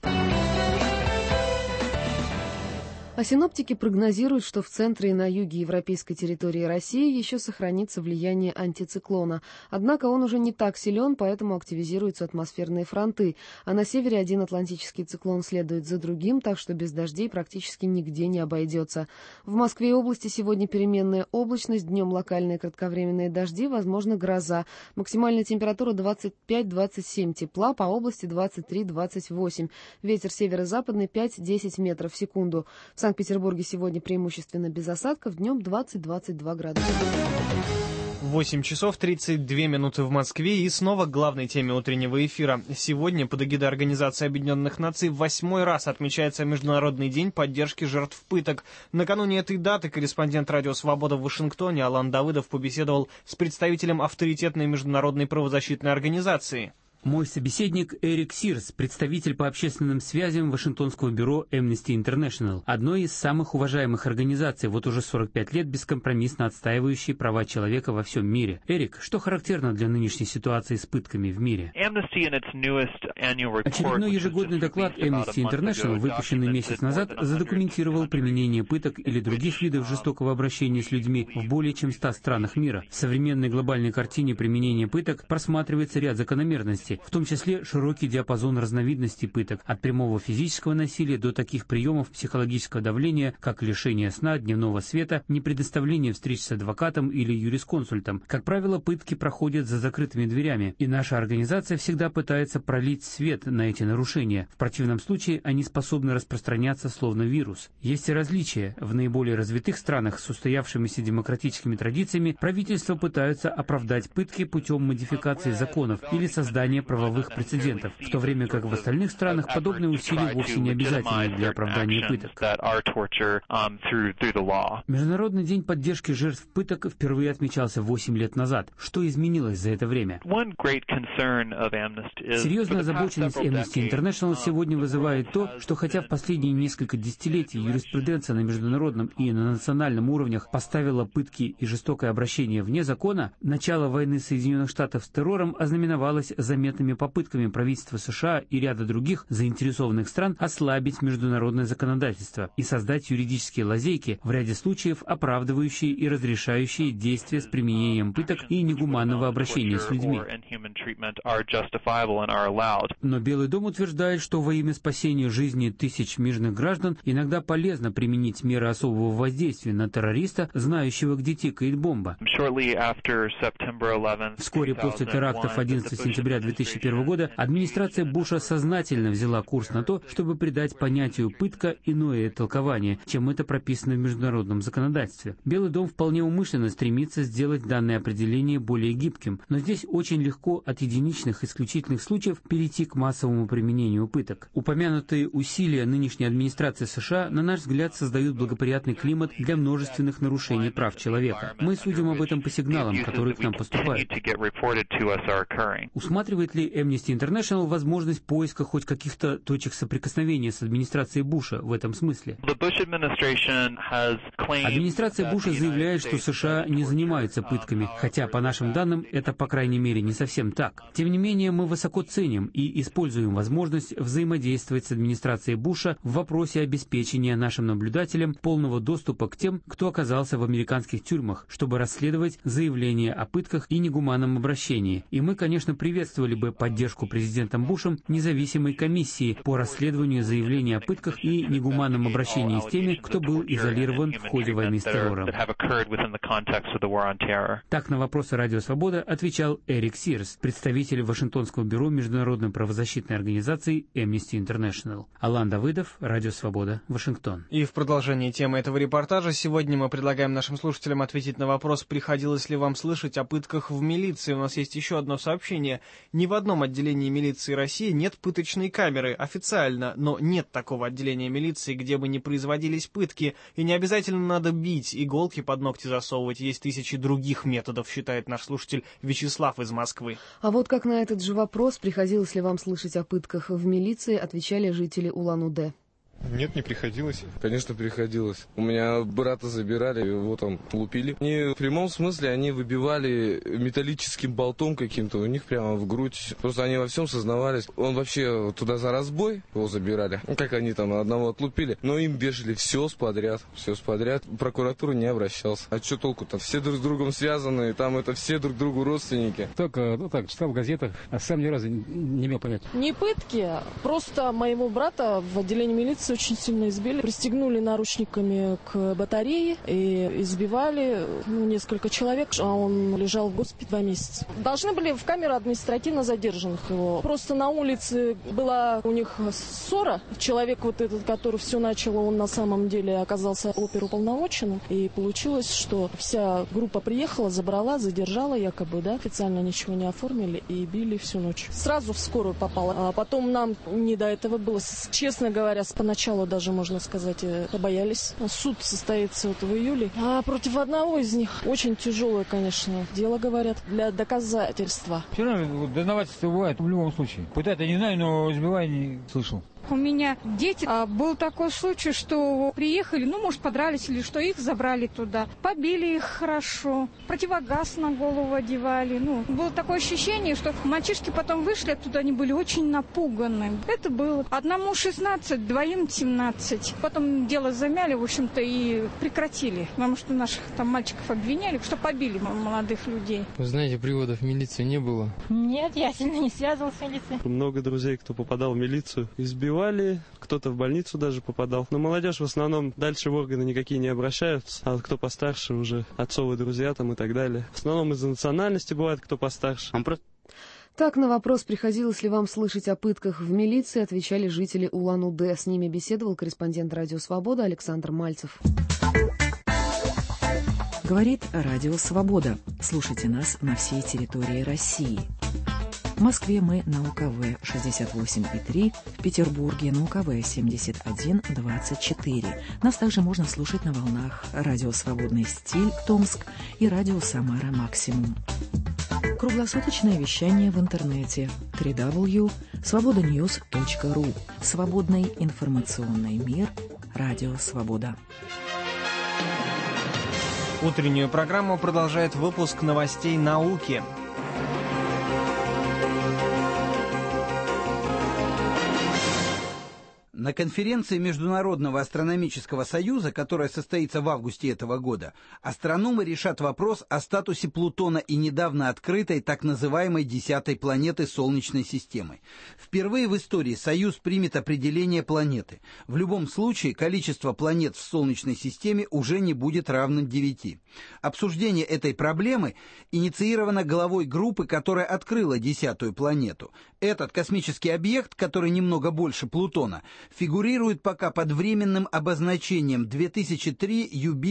А синоптики прогнозируют, что в центре и на юге европейской территории России еще сохранится влияние антициклона. Однако он уже не так силен, поэтому активизируются атмосферные фронты. А на севере один атлантический циклон следует за другим, так что без дождей практически нигде не обойдется. В Москве и области сегодня переменная облачность, днем локальные кратковременные дожди, возможно гроза. Максимальная температура 25-27 тепла, по области 23-28. Ветер северо-западный 5-10 метров в секунду. В Санкт-Петербурге сегодня преимущественно без осадков, днем 20-22 градуса. 8 часов 32 минуты в Москве и снова к главной теме утреннего эфира. Сегодня под эгидой Организации Объединенных Наций в 8-й раз отмечается Международный день поддержки жертв пыток. Накануне этой даты корреспондент «Радио Свобода» в Вашингтоне Алан Давыдов побеседовал с представителем авторитетной международной правозащитной организации. Мой собеседник Эрик Сирс, представитель по общественным связям Вашингтонского бюро Amnesty International, одной из самых уважаемых организаций, вот уже 45 лет бескомпромиссно отстаивающей права человека во всем мире. Эрик, что характерно для нынешней ситуации с пытками в мире? Очередной ежегодный доклад Amnesty International, выпущенный месяц назад, задокументировал применение пыток или других видов жестокого обращения с людьми в более чем 100 странах мира. В современной глобальной картине применения пыток просматривается ряд закономерностей, в том числе широкий диапазон разновидностей пыток, от прямого физического насилия до таких приемов психологического давления, как лишение сна, дневного света, непредоставление встреч с адвокатом или юрисконсультом. Как правило, пытки проходят за закрытыми дверями, и наша организация всегда пытается пролить свет на эти нарушения. В противном случае они способны распространяться словно вирус. Есть и различия. В наиболее развитых странах с устоявшимися демократическими традициями правительства пытаются оправдать пытки путем модификации законов или создания правовых прецедентов, в то время как в остальных странах подобные усилия вовсе не обязательны для оправдания пыток. Международный день поддержки жертв пыток впервые отмечался 8 лет назад. Что изменилось за это время? Серьезная озабоченность Amnesty International сегодня вызывает то, что хотя в последние несколько десятилетий юриспруденция на международном и на национальном уровнях поставила пытки и жестокое обращение вне закона, начало войны Соединенных Штатов с террором ознаменовалось заметными попытками правительства США и ряда других заинтересованных стран ослабить международное законодательство и создать юридические лазейки, в ряде случаев оправдывающие и разрешающие действия с применением пыток и негуманного обращения с людьми. Но Белый дом утверждает, что во имя спасения жизни тысяч мирных граждан иногда полезно применить меры особого воздействия на террориста, знающего, где тикает бомба. Вскоре после терактов 11 сентября 2001 года администрация Буша сознательно взяла курс на то, чтобы придать понятию «пытка» иное толкование, чем это прописано в международном законодательстве. Белый дом вполне умышленно стремится сделать данное определение более гибким, но здесь очень легко от единичных исключительных случаев перейти к массовому применению пыток. Упомянутые усилия нынешней администрации США, на наш взгляд, создают благоприятный климат для множественных нарушений прав человека. Мы судим об этом по сигналам, которые к нам поступают. Усматривает ли Amnesty International возможность поиска хоть каких-то точек соприкосновения с администрацией Буша в этом смысле? Администрация Буша заявляет, что США не занимаются пытками, хотя, по нашим данным, это, по крайней мере, не совсем так. Тем не менее, мы высоко ценим и используем возможность взаимодействовать с администрацией Буша в вопросе обеспечения нашим наблюдателям полного доступа к тем, кто оказался в американских тюрьмах, чтобы расследовать заявления о пытках и негуманном обращении. И мы, конечно, приветствовали бы поддержку президентом Бушем независимой комиссии по расследованию заявлений о пытках и негуманном обращении с теми, кто был изолирован в ходе войны с террором. Так на вопросы «Радио Свобода» отвечал Эрик Сирс, представитель Вашингтонского бюро международной правозащитной организации Amnesty International. Алан Давыдов, Радио Свобода, Вашингтон. И в продолжении темы этого репортажа сегодня мы предлагаем нашим слушателям ответить на вопрос, приходилось ли вам слышать о пытках в милиции. У нас есть еще одно сообщение. Ни в одном отделении милиции России нет пыточной камеры официально, но нет такого отделения милиции, где бы не производились пытки. И не обязательно надо бить, иголки под ногти засовывать. Есть тысячи других методов, считает наш слушатель Вячеслав из Москвы. А вот как на этот же вопрос, приходилось ли вам слышать о пытках в милиции, отвечали жители Улан-Удэ. Нет, не приходилось. Конечно, приходилось. У меня брата забирали, его там лупили. Не в прямом смысле, они выбивали металлическим болтом каким-то у них прямо в грудь. Просто они во всем сознавались. Он вообще туда за разбой, его забирали. Ну, как они там одного отлупили. Но им бежали все подряд. Все подряд. Прокуратура не обращался. А что толку-то? Все друг с другом связаны, там это все друг другу родственники. Только, так, читал в газетах, а сам ни разу не имел понятия. Не пытки, просто моего брата в отделении милиции очень сильно избили. Пристегнули наручниками к батарее и избивали несколько человек, а он лежал в госпитале 2 месяца. Должны были в камеру административно задержанных его. Просто на улице была у них ссора. Человек вот этот, который все начал, он на самом деле оказался оперуполномоченным. И получилось, что вся группа приехала, забрала, задержала якобы, да, официально ничего не оформили и били всю ночь. Сразу в скорую попала. А потом нам не до этого было. Честно говоря, поначалу даже, можно сказать, побоялись. Суд состоится вот в июле. А против одного из них очень тяжелое, конечно, дело, говорят, для доказательства. Все равно дознавательство бывает в любом случае. Пытать я не знаю, но избивать не слышал. У меня дети, был такой случай, что приехали, может, подрались или что, их забрали туда. Побили их хорошо, противогаз на голову одевали. Было такое ощущение, что мальчишки потом вышли оттуда, они были очень напуганы. Это было. Одному 16, двоим 17. Потом дело замяли, в общем-то, и прекратили. Потому что наших там мальчиков обвиняли, что побили молодых людей. Вы знаете, приводов в милицию не было? Нет, я сильно не связывалась с милицией. Много друзей, кто попадал в милицию, избивали. Кто-то в больницу даже попадал. Но молодежь в основном дальше в органы никакие не обращаются. А кто постарше уже, отцовые друзья там и так далее. В основном из-за национальности бывает, кто постарше. Так, на вопрос, приходилось ли вам слышать о пытках в милиции, отвечали жители Улан-Удэ. С ними беседовал корреспондент «Радио Свобода» Александр Мальцев. Говорит Радио Свобода. Слушайте нас на всей территории России. В Москве мы на УКВ 68,3, в Петербурге на УКВ 71,24. Нас также можно слушать на волнах радио «Свободный стиль» Томск и радио «Самара Максимум». Круглосуточное вещание в интернете www.svobodanews.ru. Свободный информационный мир. Радио «Свобода». Утреннюю программу продолжает выпуск новостей науки. На конференции Международного астрономического союза, которая состоится в августе этого года, астрономы решат вопрос о статусе Плутона и недавно открытой так называемой 10-й планеты Солнечной системы. Впервые в истории Союз примет определение планеты. В любом случае, количество планет в Солнечной системе уже не будет равным 9. Обсуждение этой проблемы инициировано главой группы, которая открыла 10-ю планету. Этот космический объект, который немного больше Плутона, фигурирует пока под временным обозначением 2003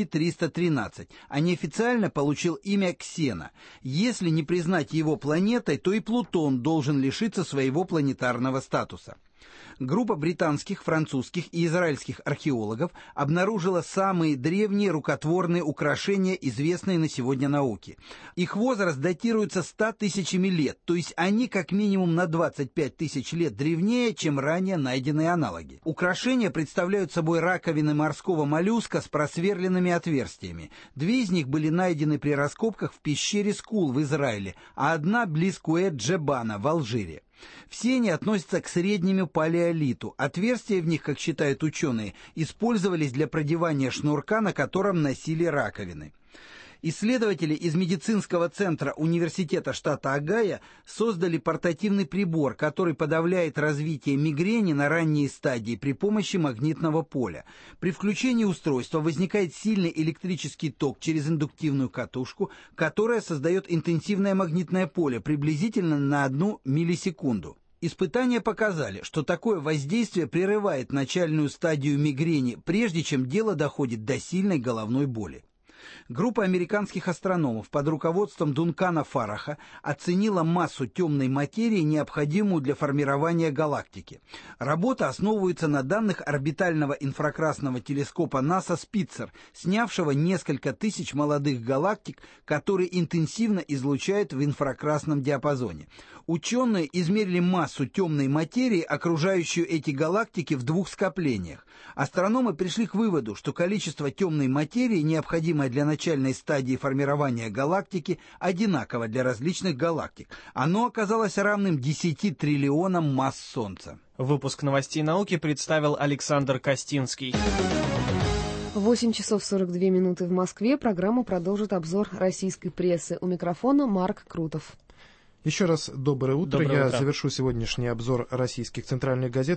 UB-313, а неофициально получил имя Ксена. Если не признать его планетой, то и Плутон должен лишиться своего планетарного статуса. Группа британских, французских и израильских археологов обнаружила самые древние рукотворные украшения, известные на сегодня науке. Их возраст датируется 100 тысячами лет, то есть они как минимум на 25 тысяч лет древнее, чем ранее найденные аналоги. Украшения представляют собой раковины морского моллюска с просверленными отверстиями. 2 из них были найдены при раскопках в пещере Скул в Израиле, а одна близ Куэт-Джебана в Алжире. Все они относятся к среднему палеолиту. Отверстия в них, как считают ученые, использовались для продевания шнурка, на котором носили раковины. Исследователи из медицинского центра университета штата Огайо создали портативный прибор, который подавляет развитие мигрени на ранней стадии при помощи магнитного поля. При включении устройства возникает сильный электрический ток через индуктивную катушку, которая создает интенсивное магнитное поле приблизительно на 1 миллисекунду. Испытания показали, что такое воздействие прерывает начальную стадию мигрени, прежде чем дело доходит до сильной головной боли. Группа американских астрономов под руководством Дункана Фарраха оценила массу темной материи, необходимую для формирования галактики. Работа основывается на данных орбитального инфракрасного телескопа НАСА «Спитцер», снявшего несколько тысяч молодых галактик, которые интенсивно излучают в инфракрасном диапазоне. Ученые измерили массу темной материи, окружающую эти галактики, в 2 скоплениях. Астрономы пришли к выводу, что количество темной материи, необходимое для начальной стадии формирования галактики, одинаково для различных галактик. Оно оказалось равным 10 триллионам масс Солнца. Выпуск новостей науки представил Александр Костинский. 8 часов 42 минуты в Москве. Программу продолжит обзор российской прессы. У микрофона Марк Крутов. Еще раз доброе утро. Я завершу сегодняшний обзор российских центральных газет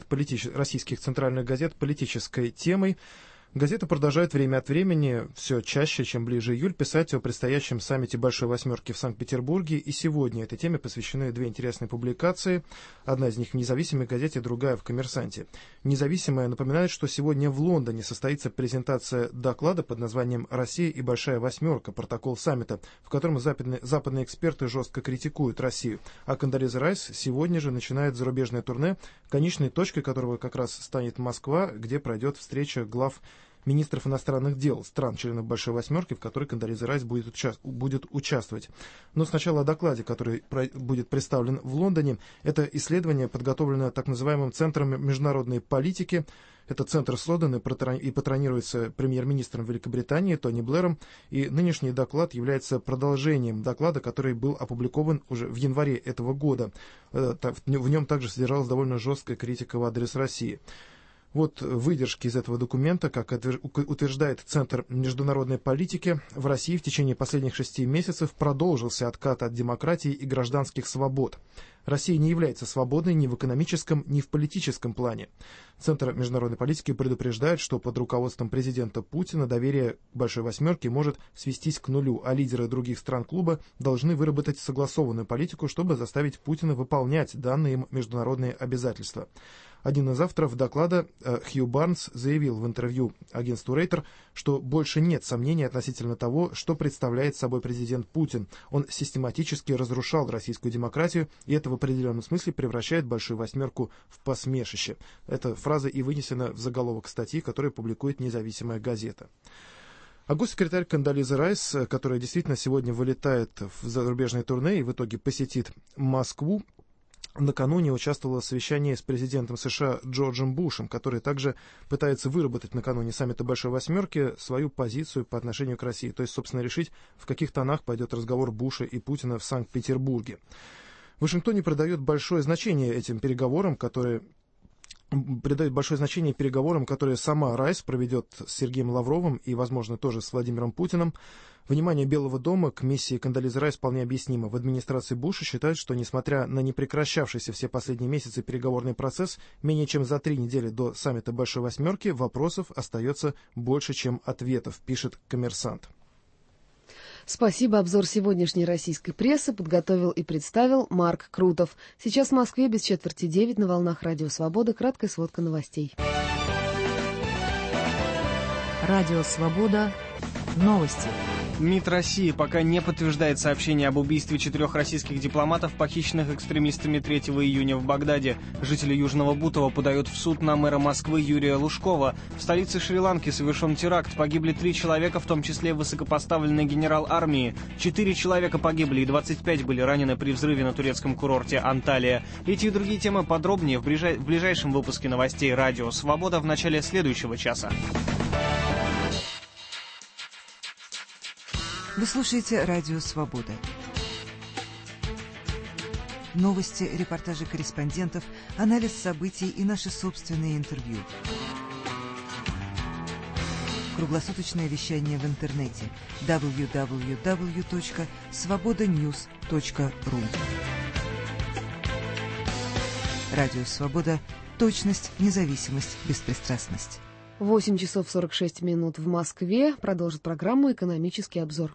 политической темой. Газета продолжает время от времени, все чаще, чем ближе июль, писать о предстоящем саммите Большой Восьмерки в Санкт-Петербурге. И сегодня этой теме посвящены 2 интересные публикации. Одна из них в «Независимой газете», другая в «Коммерсанте». «Независимая» напоминает, что сегодня в Лондоне состоится презентация доклада под названием «Россия и Большая Восьмерка. Протокол саммита», в котором западные эксперты жестко критикуют Россию. А Кондолиза Райс сегодня же начинает зарубежное турне, конечной точкой которого как раз станет Москва, где пройдет встреча глав министров иностранных дел стран-членов Большой Восьмерки, в которой Кондолиза Райс будет участвовать. Но сначала о докладе, который будет представлен в Лондоне. Это исследование, подготовленное так называемым Центром международной политики. Этот центр создан и патронируется премьер-министром Великобритании Тони Блэром. И нынешний доклад является продолжением доклада, который был опубликован уже в январе этого года. В нем также содержалась довольно жесткая критика в адрес России. Вот выдержки из этого документа. Как утверждает Центр международной политики, в России в течение последних 6 месяцев продолжился откат от демократии и гражданских свобод. Россия не является свободной ни в экономическом, ни в политическом плане. Центр международной политики предупреждает, что под руководством президента Путина доверие к Большой Восьмерке может свестись к нулю, а лидеры других стран клуба должны выработать согласованную политику, чтобы заставить Путина выполнять данные им международные обязательства. Один из авторов доклада, Хью Барнс, заявил в интервью агентству Рейтер, что больше нет сомнений относительно того, что представляет собой президент Путин. Он систематически разрушал российскую демократию, и это в определенном смысле превращает «Большую восьмерку» в посмешище. Эта фраза и вынесена в заголовок статьи, которую публикует независимая газета. А госсекретарь Кондолиза Райс, которая действительно сегодня вылетает в зарубежное турне и в итоге посетит Москву, накануне участвовала в совещании с президентом США Джорджем Бушем, который также пытается выработать накануне саммита Большой Восьмерки свою позицию по отношению к России, то есть, собственно, решить, в каких тонах пойдет разговор Буша и Путина в Санкт-Петербурге. В Вашингтоне придает большое значение этим переговорам, которые сама Райс проведет с Сергеем Лавровым и, возможно, тоже с Владимиром Путиным. Внимание Белого дома к миссии Кондолизы Райс вполне объяснимо. В администрации Буша считают, что, несмотря на непрекращавшийся все последние месяцы переговорный процесс, менее чем за 3 недели до саммита Большой Восьмерки вопросов остается больше, чем ответов, пишет «Коммерсант». Спасибо. Обзор сегодняшней российской прессы подготовил и представил Марк Крутов. Сейчас в Москве без 8:45 на волнах Радио Свобода. Краткая сводка новостей. Радио Свобода. Новости. МИД России пока не подтверждает сообщение об убийстве 4 российских дипломатов, похищенных экстремистами 3 июня в Багдаде. Жители Южного Бутова подают в суд на мэра Москвы Юрия Лужкова. В столице Шри-Ланки совершен теракт. Погибли 3 человека, в том числе высокопоставленный генерал армии. 4 человека погибли и 25 были ранены при взрыве на турецком курорте Анталия. Эти и другие темы подробнее в ближайшем выпуске новостей «Радио Свобода» в начале следующего часа. Вы слушаете «Радио Свобода». Новости, репортажи корреспондентов, анализ событий и наши собственные интервью. Круглосуточное вещание в интернете www.svobodanews.ru. Радио Свобода. Точность, независимость, беспристрастность. 8 часов 46 минут в Москве. Продолжит программу «Экономический обзор».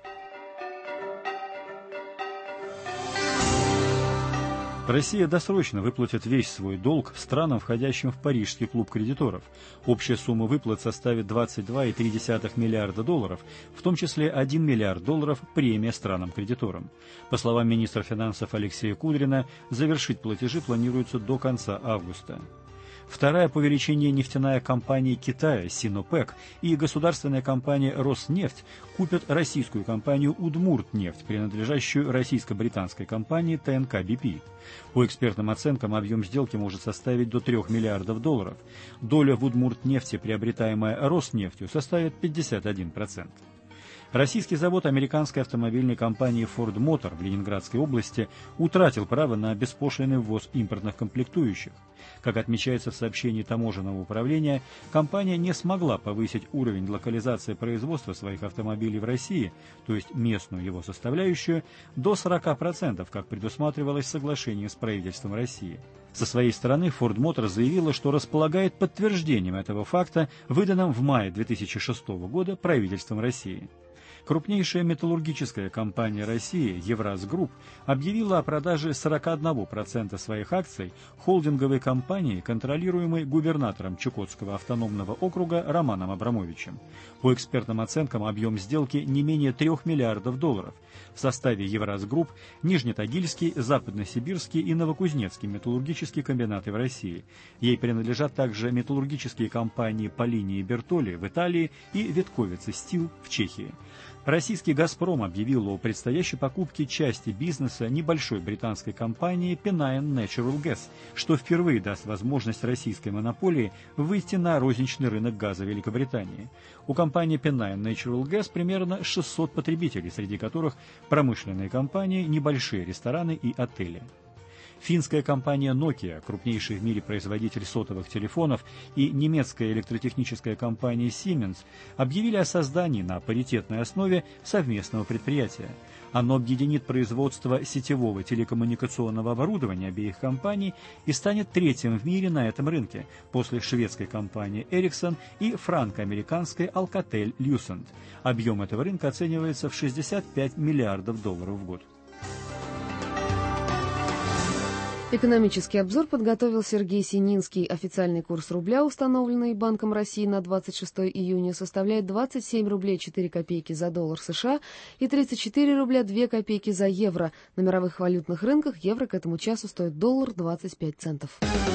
Россия досрочно выплатит весь свой долг странам, входящим в Парижский клуб кредиторов. Общая сумма выплат составит $22,3 миллиарда, в том числе $1 миллиард премия странам-кредиторам. По словам министра финансов Алексея Кудрина, завершить платежи планируется до конца августа. Вторая по величине нефтяная компания Китая Синопек и государственная компания Роснефть купят российскую компанию Удмуртнефть, принадлежащую российско-британской компании ТНК BP. По экспертным оценкам объем сделки может составить до $3 миллиардов. Доля в Удмуртнефти, приобретаемая Роснефтью, составит 51%. Российский завод американской автомобильной компании Ford Motor в Ленинградской области утратил право на беспошлинный ввоз импортных комплектующих. Как отмечается в сообщении таможенного управления, компания не смогла повысить уровень локализации производства своих автомобилей в России, то есть местную его составляющую, до 40%, как предусматривалось в соглашении с правительством России. Со своей стороны Ford Motor заявила, что располагает подтверждением этого факта, выданным в мае 2006 года правительством России. Крупнейшая металлургическая компания России «Евраз Групп» объявила о продаже 41% своих акций холдинговой компании, контролируемой губернатором Чукотского автономного округа Романом Абрамовичем. По экспертным оценкам, объем сделки не менее $3 миллиардов. В составе «Евраз Групп» Нижнетагильский, Западносибирский и Новокузнецкий металлургические комбинаты в России. Ей принадлежат также металлургические компании Полини и Бертоли в Италии и Ветковец и Стил в Чехии. Российский «Газпром» объявил о предстоящей покупке части бизнеса небольшой британской компании Pennine Natural Gas, что впервые даст возможность российской монополии выйти на розничный рынок газа Великобритании. У компании Pennine Natural Gas примерно 600 потребителей, среди которых промышленные компании, небольшие рестораны и отели. Финская компания Nokia, крупнейший в мире производитель сотовых телефонов, и немецкая электротехническая компания Siemens объявили о создании на паритетной основе совместного предприятия. Оно объединит производство сетевого телекоммуникационного оборудования обеих компаний и станет третьим в мире на этом рынке, после шведской компании Ericsson и франко-американской Alcatel-Lucent. Объем этого рынка оценивается в $65 миллиардов в год. Экономический обзор подготовил Сергей Сининский. Официальный курс рубля, установленный Банком России на 26 июня, составляет 27 рублей 4 копейки за доллар США и 34 рубля 2 копейки за евро. На мировых валютных рынках евро к этому часу стоит доллар 25 центов.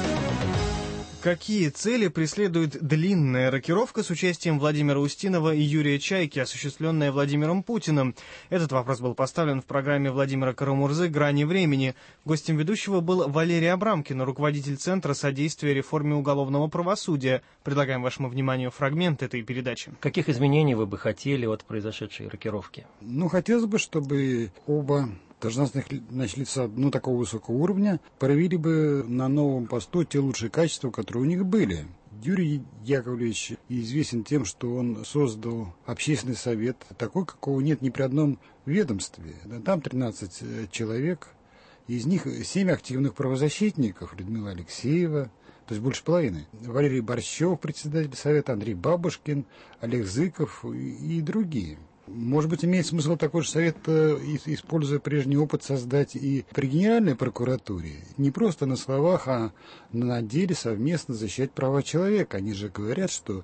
Какие цели преследует длинная рокировка с участием Владимира Устинова и Юрия Чайки, осуществленная Владимиром Путиным? Этот вопрос был поставлен в программе Владимира Карамурзы «Грани времени». Гостем ведущего был Валерий Абрамкин, руководитель Центра содействия реформе уголовного правосудия. Предлагаем вашему вниманию фрагмент этой передачи. Каких изменений вы бы хотели от произошедшей рокировки? Хотелось бы, чтобы оба должностных лица такого высокого уровня проявили бы на новом посту те лучшие качества, которые у них были. Юрий Яковлевич известен тем, что он создал общественный совет, такой, какого нет ни при одном ведомстве. Там 13 человек, из них 7 активных правозащитников, Людмила Алексеева, то есть больше половины. Валерий Борщев, председатель совета, Андрей Бабушкин, Олег Зыков и другие. Может быть, имеет смысл такой же совет, используя прежний опыт, создать и при Генеральной прокуратуре. Не просто на словах, а на деле совместно защищать права человека. Они же говорят, что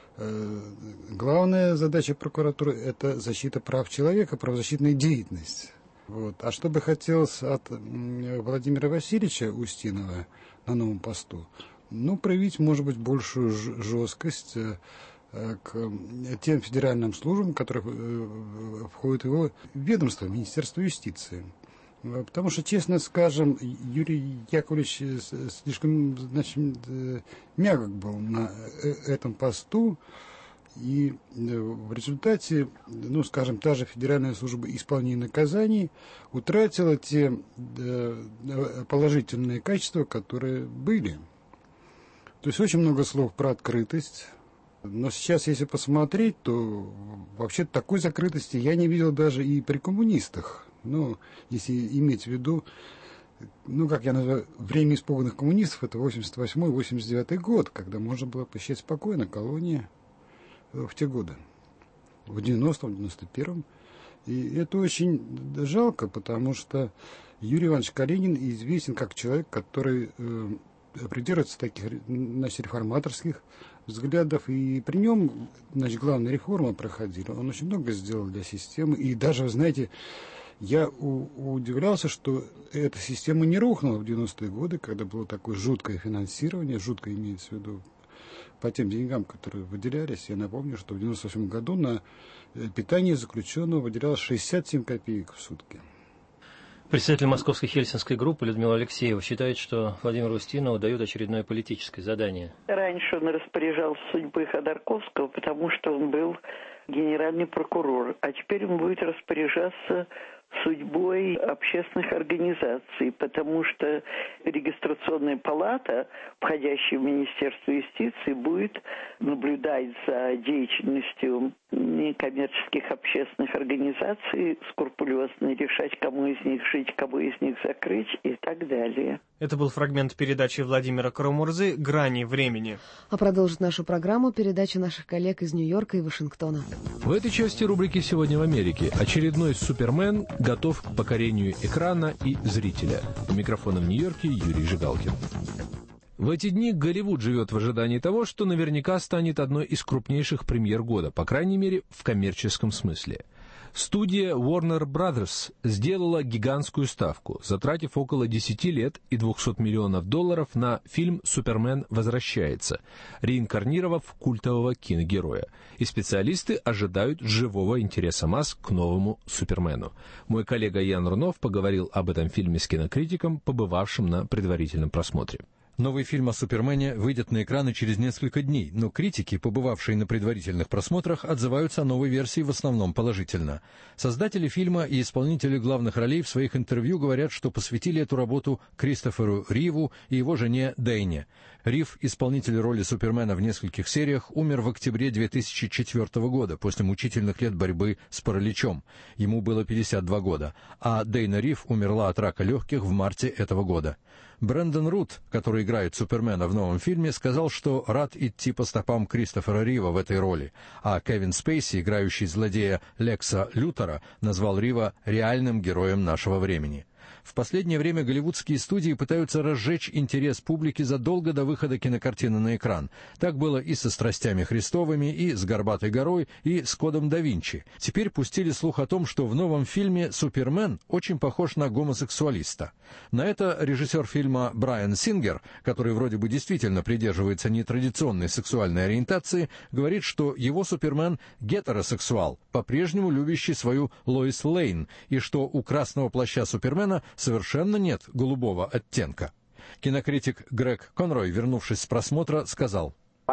главная задача прокуратуры – это защита прав человека, правозащитная деятельность. А что бы хотелось от Владимира Васильевича Устинова на новом посту? Проявить, может быть, большую жесткость к тем федеральным службам, которые входят в его ведомство, Министерство юстиции. Потому что, честно скажем, Юрий Яковлевич слишком мягок был на этом посту, и в результате, та же Федеральная служба исполнения наказаний утратила те положительные качества, которые были. То есть очень много слов про открытость. Но сейчас, если посмотреть, то вообще такой закрытости я не видел даже и при коммунистах. Если иметь в виду, как я называю, время испуганных коммунистов, это 88-89 год, когда можно было посчитать спокойно колонии в те годы, в 90-м, 91-м. И это очень жалко, потому что Юрий Иванович Калинин известен как человек, который придерживается таких, реформаторских взглядов, и при нем, главная реформа проходила. Он очень много сделал для системы, и даже, вы знаете, я удивлялся, что эта система не рухнула в 90-е годы, когда было такое жуткое финансирование, жуткое имеется в виду по тем деньгам, которые выделялись. Я напомню, что в 98 году на питание заключенного выделялось 67 копеек в сутки. Председатель Московской Хельсинской группы Людмила Алексеева считает, что Владимиру Устинову дают очередное политическое задание. Раньше он распоряжался судьбой Ходорковского, потому что он был генеральный прокурор, а теперь он будет распоряжаться судьбой общественных организаций, потому что регистрационная палата, входящая в Министерство юстиции, будет наблюдать за деятельностью некоммерческих общественных организаций, скрупулезно решать, кому из них жить, кого из них закрыть и так далее. Это был фрагмент передачи Владимира Карамурзы «Грани времени». А продолжит нашу программу передача наших коллег из Нью-Йорка и Вашингтона. В этой части рубрики «Сегодня в Америке» очередной Супермен готов к покорению экрана и зрителя. У микрофона в Нью-Йорке Юрий Жигалкин. В эти дни Голливуд живет в ожидании того, что наверняка станет одной из крупнейших премьер года, по крайней мере, в коммерческом смысле. Студия Warner Brothers сделала гигантскую ставку, затратив около 10 лет и $200 миллионов на фильм «Супермен возвращается», реинкарнировав культового киногероя. И специалисты ожидают живого интереса масс к новому Супермену. Мой коллега Ян Рунов поговорил об этом фильме с кинокритиком, побывавшим на предварительном просмотре. Новый фильм о Супермене выйдет на экраны через несколько дней, но критики, побывавшие на предварительных просмотрах, отзываются о новой версии в основном положительно. Создатели фильма и исполнители главных ролей в своих интервью говорят, что посвятили эту работу Кристоферу Риву и его жене Дейне. Рив, исполнитель роли Супермена в нескольких сериях, умер в октябре 2004 года после мучительных лет борьбы с параличом. Ему было 52 года, а Дейна Рив умерла от рака легких в марте этого года. Брэндон Рут, который играет Супермена в новом фильме, сказал, что рад идти по стопам Кристофера Рива в этой роли, а Кевин Спейси, играющий злодея Лекса Лютера, назвал Рива реальным героем нашего времени. В последнее время голливудские студии пытаются разжечь интерес публики задолго до выхода кинокартины на экран. Так было и со «Страстями Христовыми», и с «Горбатой горой», и с «Кодом да Винчи». Теперь пустили слух о том, что в новом фильме «Супермен» очень похож на гомосексуалиста. На это режиссер фильма Брайан Сингер, который вроде бы действительно придерживается нетрадиционной сексуальной ориентации, говорит, что его Супермен гетеросексуал, по-прежнему любящий свою Лоис Лейн, и что у красного плаща Супермена совершенно нет голубого оттенка. Кинокритик Грег Конрой, вернувшись с просмотра, сказал: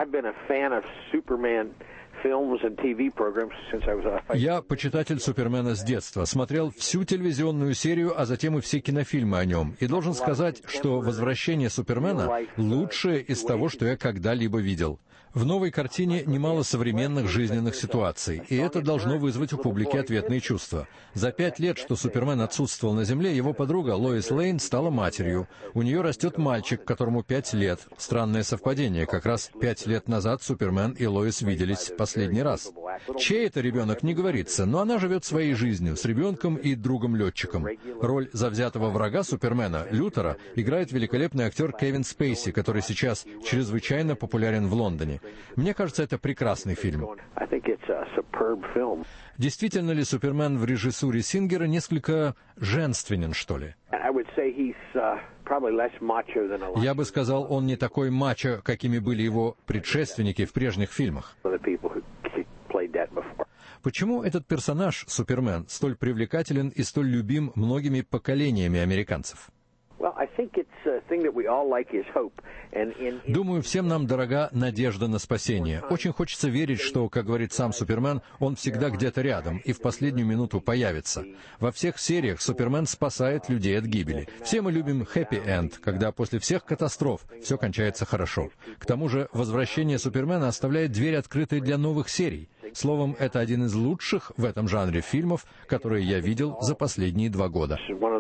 «Я почитатель Супермена с детства, смотрел всю телевизионную серию, а затем и все кинофильмы о нем, и должен сказать, что «Возвращение Супермена» лучшее из того, что я когда-либо видел. В новой картине немало современных жизненных ситуаций, и это должно вызвать у публики ответные чувства. За 5 лет, что Супермен отсутствовал на Земле, его подруга Лоис Лейн стала матерью. У нее растет мальчик, которому 5 лет. Странное совпадение, как раз 5 лет назад Супермен и Лоис виделись последний раз. Чей это ребенок, не говорится, но она живет своей жизнью, с ребенком и другом-летчиком. Роль завзятого врага Супермена, Лютера, играет великолепный актер Кевин Спейси, который сейчас чрезвычайно популярен в Лондоне. Мне кажется, это прекрасный фильм. Действительно ли Супермен в режиссуре Сингера несколько женственен, что ли? Я бы сказал, он не такой мачо, какими были его предшественники в прежних фильмах. Почему этот персонаж, Супермен, столь привлекателен и столь любим многими поколениями американцев? Думаю, всем нам дорога надежда на спасение. Очень хочется верить, что, как говорит сам Супермен, он всегда где-то рядом и в последнюю минуту появится. Во всех сериях Супермен спасает людей от гибели. Все мы любим хэппи-энд, когда после всех катастроф все кончается хорошо. К тому же, возвращение Супермена оставляет дверь открытой для новых серий. Словом, это один из лучших в этом жанре фильмов, которые я видел за последние 2 года.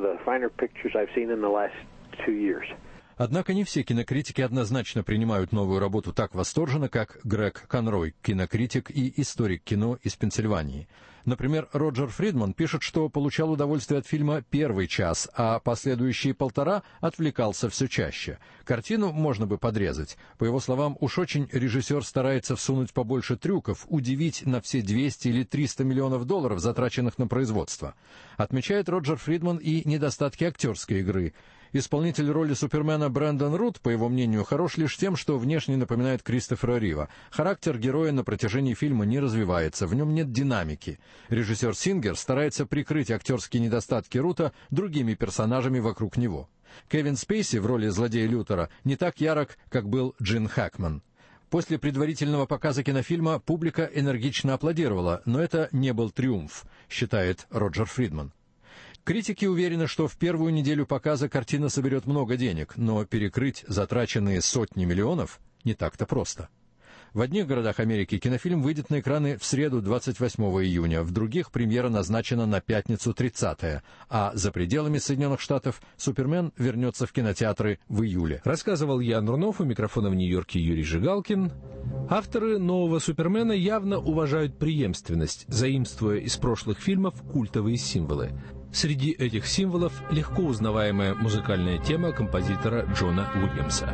Однако не все кинокритики однозначно принимают новую работу так восторженно, как Грег Конрой, кинокритик и историк кино из Пенсильвании. Например, Роджер Фридман пишет, что получал удовольствие от фильма первый час, а последующие 1,5 отвлекался все чаще. Картину можно бы подрезать. По его словам, уж очень режиссер старается всунуть побольше трюков, удивить на все 200 или 300 миллионов долларов, затраченных на производство. Отмечает Роджер Фридман и недостатки актерской игры. Исполнитель роли Супермена Брэндон Рут, по его мнению, хорош лишь тем, что внешне напоминает Кристофера Рива. Характер героя на протяжении фильма не развивается, в нем нет динамики. Режиссер Сингер старается прикрыть актерские недостатки Рута другими персонажами вокруг него. Кевин Спейси в роли злодея Лютера не так ярок, как был Джин Хэкман. После предварительного показа кинофильма публика энергично аплодировала, но это не был триумф, считает Роджер Фридман. Критики уверены, что в первую неделю показа картина соберет много денег, но перекрыть затраченные сотни миллионов не так-то просто. В одних городах Америки кинофильм выйдет на экраны в среду 28 июня, в других премьера назначена на пятницу 30, а за пределами Соединенных Штатов «Супермен» вернется в кинотеатры в июле. Рассказывал Ян Рунов, у микрофона в Нью-Йорке Юрий Жигалкин. Авторы нового «Супермена» явно уважают преемственность, заимствуя из прошлых фильмов культовые символы. Среди этих символов легко узнаваемая музыкальная тема композитора Джона Уильямса.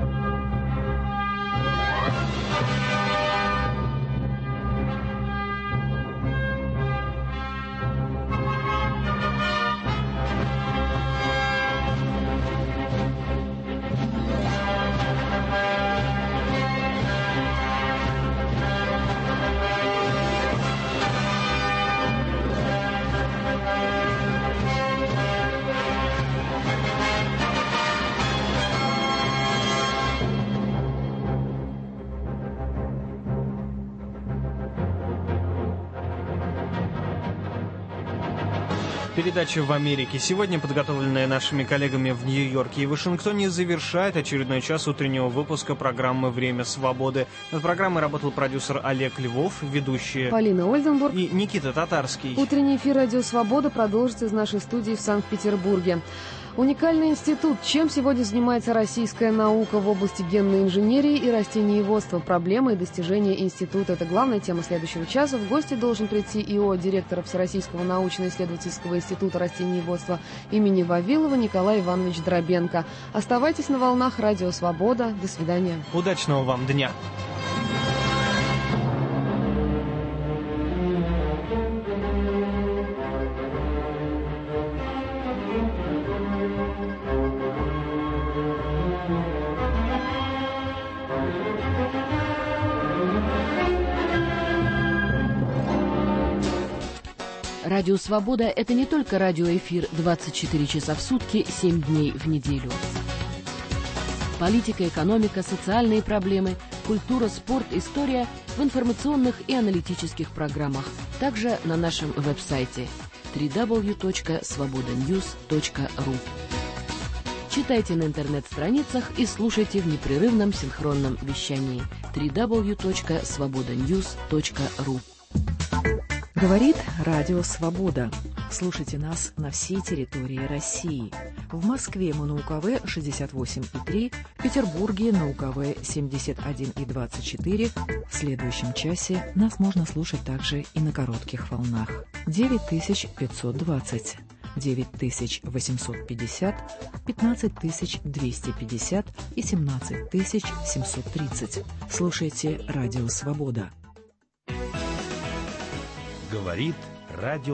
Передача «В Америке сегодня», подготовленная нашими коллегами в Нью-Йорке и Вашингтоне, завершает очередной час утреннего выпуска программы «Время свободы». Над программой работал продюсер Олег Львов, ведущие Полина Ольденбург и Никита Татарский. Утренний эфир «Радио Свобода» продолжится из нашей студии в Санкт-Петербурге. Уникальный институт. Чем сегодня занимается российская наука в области генной инженерии и растениеводства? Проблемы и достижения института – это главная тема следующего часа. В гости должен прийти ИО директора Всероссийского научно-исследовательского института растениеводства имени Вавилова Николай Иванович Дробенко. Оставайтесь на волнах Радио Свобода. До свидания. Удачного вам дня. Радио «Свобода» — это не только радиоэфир 24 часа в сутки, 7 дней в неделю. Политика, экономика, социальные проблемы, культура, спорт, история в информационных и аналитических программах. Также на нашем веб-сайте www.svobodanews.ru. Читайте на интернет-страницах и слушайте в непрерывном синхронном вещании www.svobodanews.ru. Говорит Радио Свобода. Слушайте нас на всей территории России. В Москве мы на УКВ 68,3, в Петербурге на УКВ 71,24. В следующем часе нас можно слушать также и на коротких волнах. 9520, 9850, 15250 и 17730. Слушайте Радио Свобода. Говорит Радио